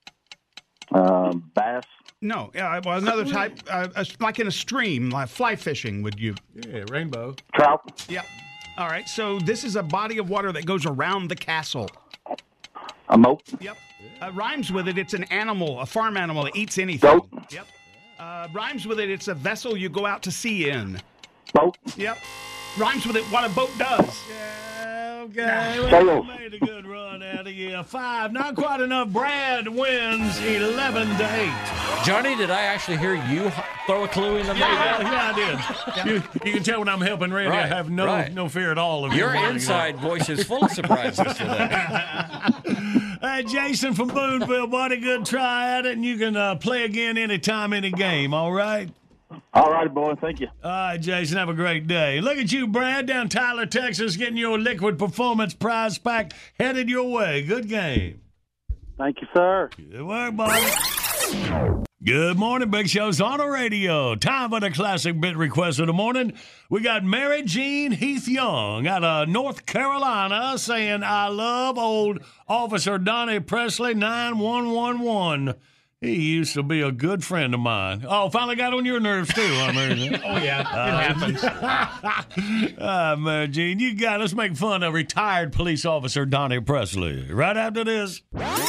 S10: Bass.
S7: No, well, another type, like in a stream, like fly fishing. Would you?
S5: Yeah, rainbow.
S10: Trout.
S7: Yep. All right. So this is a body of water that goes around the castle.
S10: A moat.
S7: Yep. Rhymes with it. It's an animal, a farm animal that eats anything.
S10: Goat.
S7: Yep. Rhymes with it. It's a vessel you go out to sea in.
S10: Boat.
S7: Yep. Rhymes with it. What a boat does.
S5: Okay, well,
S10: Sail.
S5: you made a good run out of you. 5, not quite enough. Brad wins 11 to 8.
S8: Johnny, did I actually hear you throw a clue in the middle?
S5: Yeah, I did. You can tell when I'm helping Randy, I
S8: Right,
S5: have no fear at all of
S8: Your
S5: winning.
S8: inside voice is full of surprises today.
S5: Hey, Jason from Boonville, buddy, good try at it, and you can play again anytime, any game, all right?
S10: All right, boy. Thank you.
S5: All right, Jason, have a great day. Look at you, Brad, down Tyler, Texas, getting your Liquid Performance prize pack headed your way. Good game.
S10: Thank you, sir.
S5: Good work, buddy. Good morning, Big Show's on the radio. Time for the classic bit request of the morning. We got Mary Jean Heath Young out of North Carolina saying, I love old Officer Donnie Presley 9111. He used to be a good friend of mine. Oh, finally got on your nerves, too, huh, Mary Jean?
S7: Oh, yeah. It happens.
S5: Mary Jean, you got us make fun of retired police officer Donnie Presley. Right after this.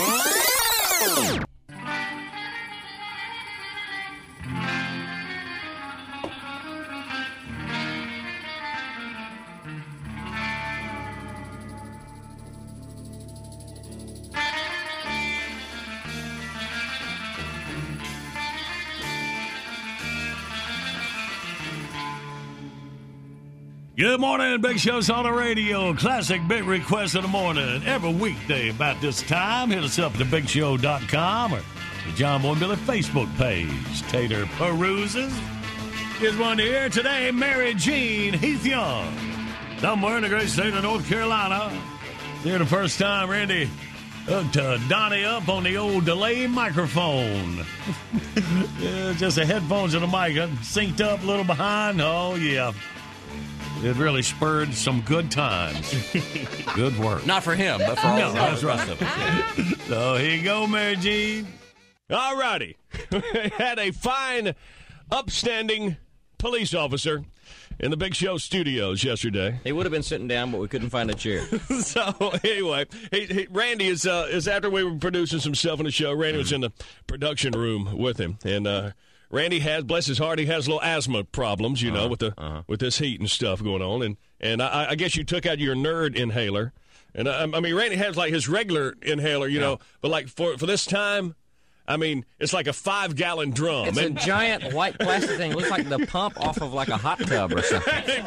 S5: Good morning, Big Show's on the radio. Classic bit request of the morning. Every weekday about this time, hit us up at thebigshow.com or the John Boy and Billy Facebook page. Tater peruses. Here's one here today, Mary Jean Heath Young. Somewhere in the great state of North Carolina. Here the first time, Randy hooked Donnie up on the old delay microphone. Yeah, just the headphones and the mic synced up a little behind. Oh, yeah. It really spurred some good times. Good work.
S8: Not for him, but for all
S5: that's
S8: the rest of us.
S5: So here you go, Mary Jean. All righty. Had a fine, upstanding police officer in the Big Show studios yesterday.
S14: He would have been sitting down, but we couldn't find a chair.
S5: So anyway, Randy is after we were producing some stuff on the show, Randy was in the production room with him. And Randy has, bless his heart, he has little asthma problems, you know, with this heat and stuff going on. And I guess you took out your nerd inhaler. And I mean, Randy has like his regular inhaler, you know, but like for this time, I mean, it's like a 5-gallon drum.
S14: It's a giant white plastic thing. It looks like the pump off of like a hot tub or something.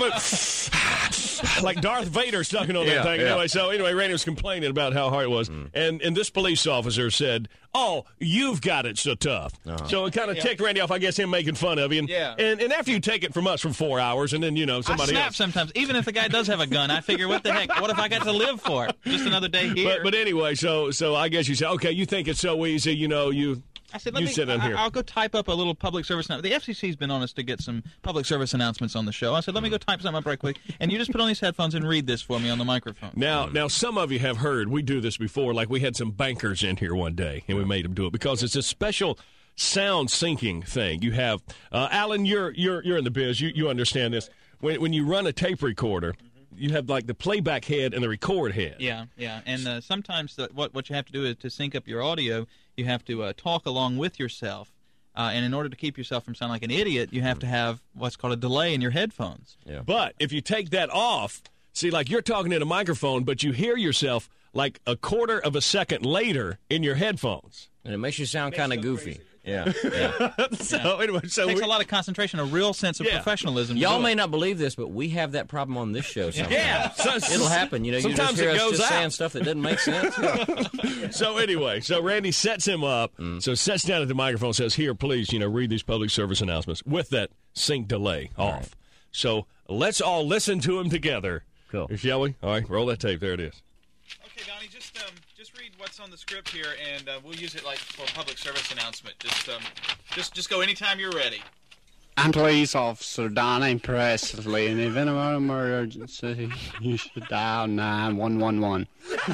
S5: But like Darth Vader sucking on that thing.
S14: Yeah.
S5: Anyway, Randy was complaining about how hard it was. And this police officer said, oh, you've got it so tough. So it kind of ticked Randy off, I guess, him making fun of you. And after you take it from us for 4 hours and then, you know, somebody
S16: I snap
S5: else.
S16: sometimes. Even if the guy does have a gun, I figure, what the heck? What if I got to live for it? Just another day here.
S5: But anyway, so I guess you said, okay, you think it's so easy, you know,
S16: I said,
S5: sit in here.
S16: I'll go type up a little public service announcement. The FCC's been on us to get some public service announcements on the show. I said, let me go type something up right quick. And you just put on these headphones and read this for me on the microphone.
S5: Now, some of you have heard we do this before. Like we had some bankers in here one day, and we made them do it because it's a special sound syncing thing. You have Alan, you're in the biz. You understand this. When you run a tape recorder,
S11: you have like the playback head and the record head.
S16: Yeah. And sometimes what you have to do is to sync up your audio, you have to talk along with yourself. And in order to keep yourself from sounding like an idiot, you have to have what's called a delay in your headphones.
S11: Yeah. But if you take that off, see, like you're talking in a microphone, but you hear yourself like a quarter of a second later in your headphones.
S14: And it makes you sound kind of goofy. Yeah.
S11: So anyway,
S16: it takes a lot of concentration, a real sense of professionalism.
S14: Y'all may not believe this, but we have that problem on this show sometimes.
S11: Yeah.
S14: It'll happen. You know, you just hear us just saying stuff that doesn't make sense.
S11: So anyway, Randy sets him up. So sets down at the microphone and says, here, please, read these public service announcements with that sync delay off. Right. So let's all listen to him together.
S14: Cool.
S11: Shall we? All right, roll that tape. There it is.
S16: Okay, Donnie, just read what's on the script here, and we'll use it like for a public service announcement. Just go anytime you're ready.
S18: I'm Police Officer Donnie Presley, and if anyone in emergency, you should dial 9111.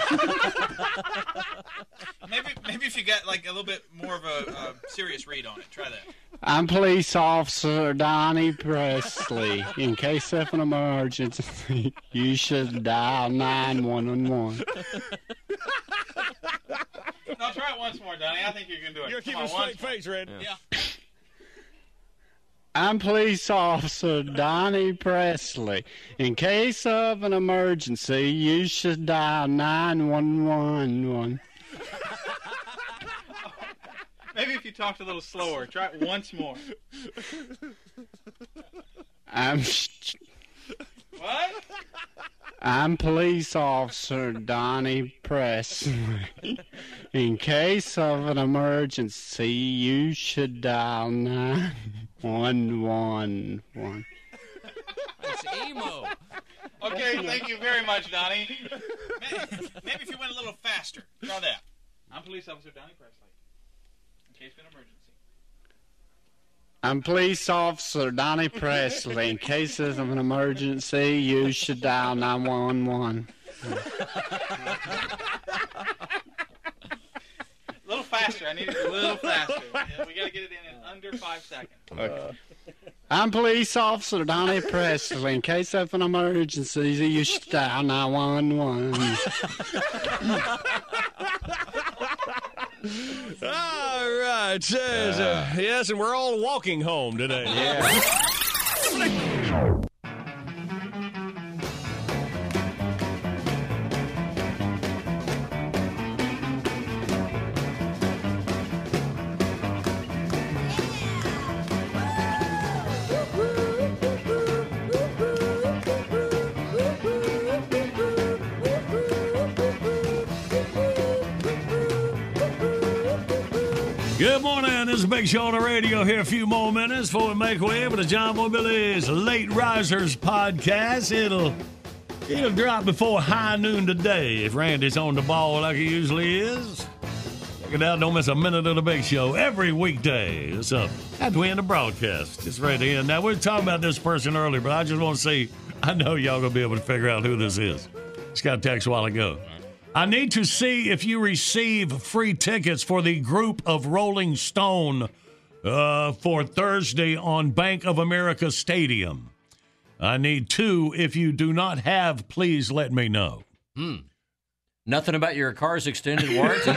S16: Maybe if you got like a little bit more of a serious read on it, try that.
S18: I'm Police Officer Donnie Presley. In case of an emergency, you should dial 9111.
S16: No, try it once more, Donnie. I think you can do it.
S11: You're keeping a straight face, Randy.
S16: Yeah.
S18: I'm Police Officer Donnie Presley. In case of an emergency, you should dial 9111.
S16: Maybe if you talked a little slower, try it once more.
S18: I'm Police Officer Donnie Presley. In case of an emergency, you should dial 9111.
S14: It's emo.
S16: Okay, thank you very much, Donnie. Maybe if you went a little faster. Try that. I'm Police Officer Donnie Presley. In case of an emergency.
S18: I'm Police Officer Donnie Presley. In case of an emergency, you should dial 911.
S16: A little faster. I need it a little faster. Yeah, we got to get it in under 5 seconds.
S18: Okay. I'm Police Officer Donnie Presley. In case of an emergency, you should dial 911.
S11: All right. Yes, and we're all walking home today.
S18: Yeah.
S5: Good morning. This is Big Show on the radio here. A few more minutes before we make way with the John Boy Billy's Late Risers podcast. It'll drop before high noon today if Randy's on the ball like he usually is. Check it out. Don't miss a minute of the Big Show every weekday. It's up after we end the broadcast. It's right in. Now, we were talking about this person earlier, but I just want to see, I know y'all going to be able to figure out who this is. Just got a text a while ago. I need to see if you receive free tickets for the group of Rolling Stone for Thursday on Bank of America Stadium. I need 2. If you do not have, please let me know.
S8: Nothing about your car's extended warranty?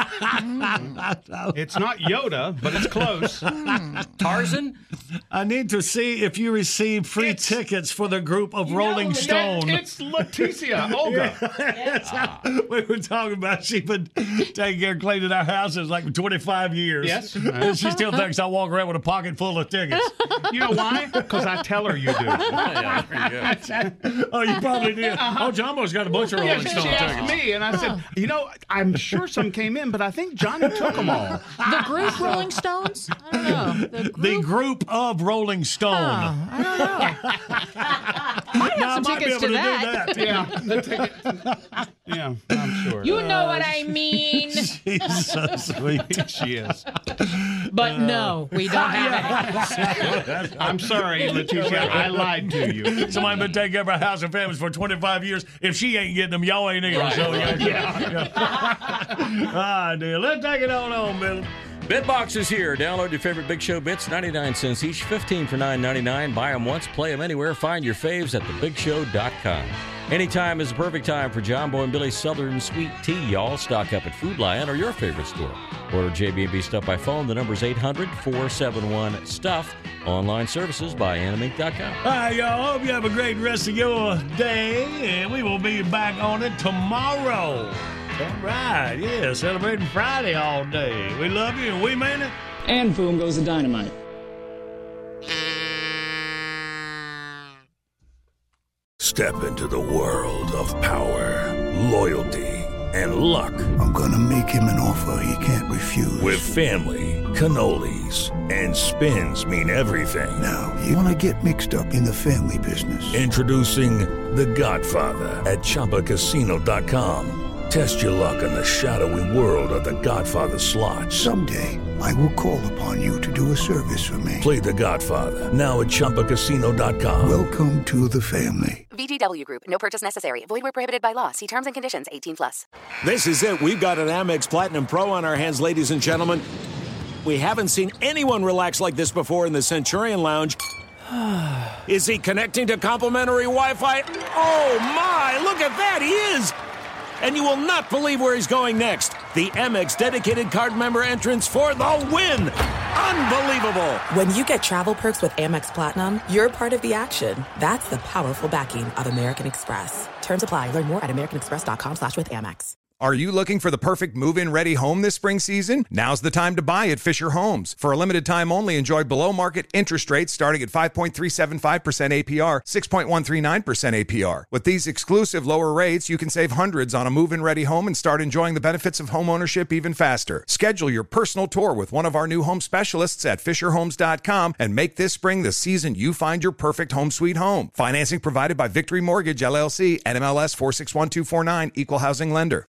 S7: It's not Yoda, but it's close.
S8: Tarzan?
S5: I need to see if you receive free tickets for the group of Rolling Stone.
S7: It's Leticia Olga.
S5: We were talking about she's been taking care of cleaning our houses like for 25 years.
S7: Yes.
S5: And she still thinks I walk around with a pocket full of tickets.
S7: You know why? Because I tell her you do.
S8: Yeah, pretty good.
S5: Oh, you probably did. Oh, Jumbo's got a bunch of Rolling Stone
S7: She
S5: tickets.
S7: asked me, and I said, I'm sure some came in, but I think Johnny took them all.
S6: The group Rolling Stones? I don't know.
S5: The group of Rolling Stone.
S6: I don't know. I have some tickets to that.
S7: Yeah, the ticket. Yeah, I'm sure.
S6: You know what I mean.
S5: She's so sweet.
S7: She is.
S6: But no, we don't have it.
S7: I'm sorry, Leticia. I lied to you.
S5: Somebody been taking care of our house and families for 25 years. If she ain't getting them, y'all ain't either.
S7: Right.
S5: So, yeah. All right, dear. Let's take it on, Billy.
S8: Bitbox is here. Download your favorite Big Show bits, 99 cents each, 15 for $9.99. Buy them once, play them anywhere. Find your faves at thebigshow.com. Anytime is the perfect time for John Boy and Billy's Southern Sweet Tea, y'all. Stock up at Food Lion or your favorite store. Order JB&B Stuff by phone. The number is 800-471-STUFF. Online services by animink.com.
S5: All right, y'all. Hope you have a great rest of your day, and we will be back on it tomorrow. All right, yeah, celebrating Friday all day. We love you, and we mean it.
S12: And boom goes the dynamite.
S17: Step into the world of power, loyalty, and luck.
S19: I'm gonna make him an offer he can't refuse.
S17: With family, cannolis, and spins mean everything.
S19: Now, you wanna get mixed up in the family business.
S17: Introducing The Godfather at ChumbaCasino.com. Test your luck in the shadowy world of The Godfather slot.
S19: Someday, I will call upon you to do a service for me.
S17: Play The Godfather, now at ChumbaCasino.com.
S19: Welcome to the family.
S24: VGW Group. No purchase necessary. Void where prohibited by law. See terms and conditions. 18+.
S25: This is it. We've got an Amex Platinum Pro on our hands, ladies and gentlemen. We haven't seen anyone relax like this before in the Centurion Lounge. Is he connecting to complimentary Wi-Fi? Oh, my. Look at that. He is. And you will not believe where he's going next. The Amex dedicated card member entrance for the win. Unbelievable.
S26: When you get travel perks with Amex Platinum, you're part of the action. That's the powerful backing of American Express. Terms apply. Learn more at americanexpress.com/withAmex.
S27: Are you looking for the perfect move-in ready home this spring season? Now's the time to buy at Fisher Homes. For a limited time only, enjoy below-market interest rates starting at 5.375% APR, 6.139% APR. With these exclusive lower rates, you can save hundreds on a move-in ready home and start enjoying the benefits of home ownership even faster. Schedule your personal tour with one of our new home specialists at FisherHomes.com and make this spring the season you find your perfect home sweet home. Financing provided by Victory Mortgage, LLC, NMLS 461249, Equal Housing Lender.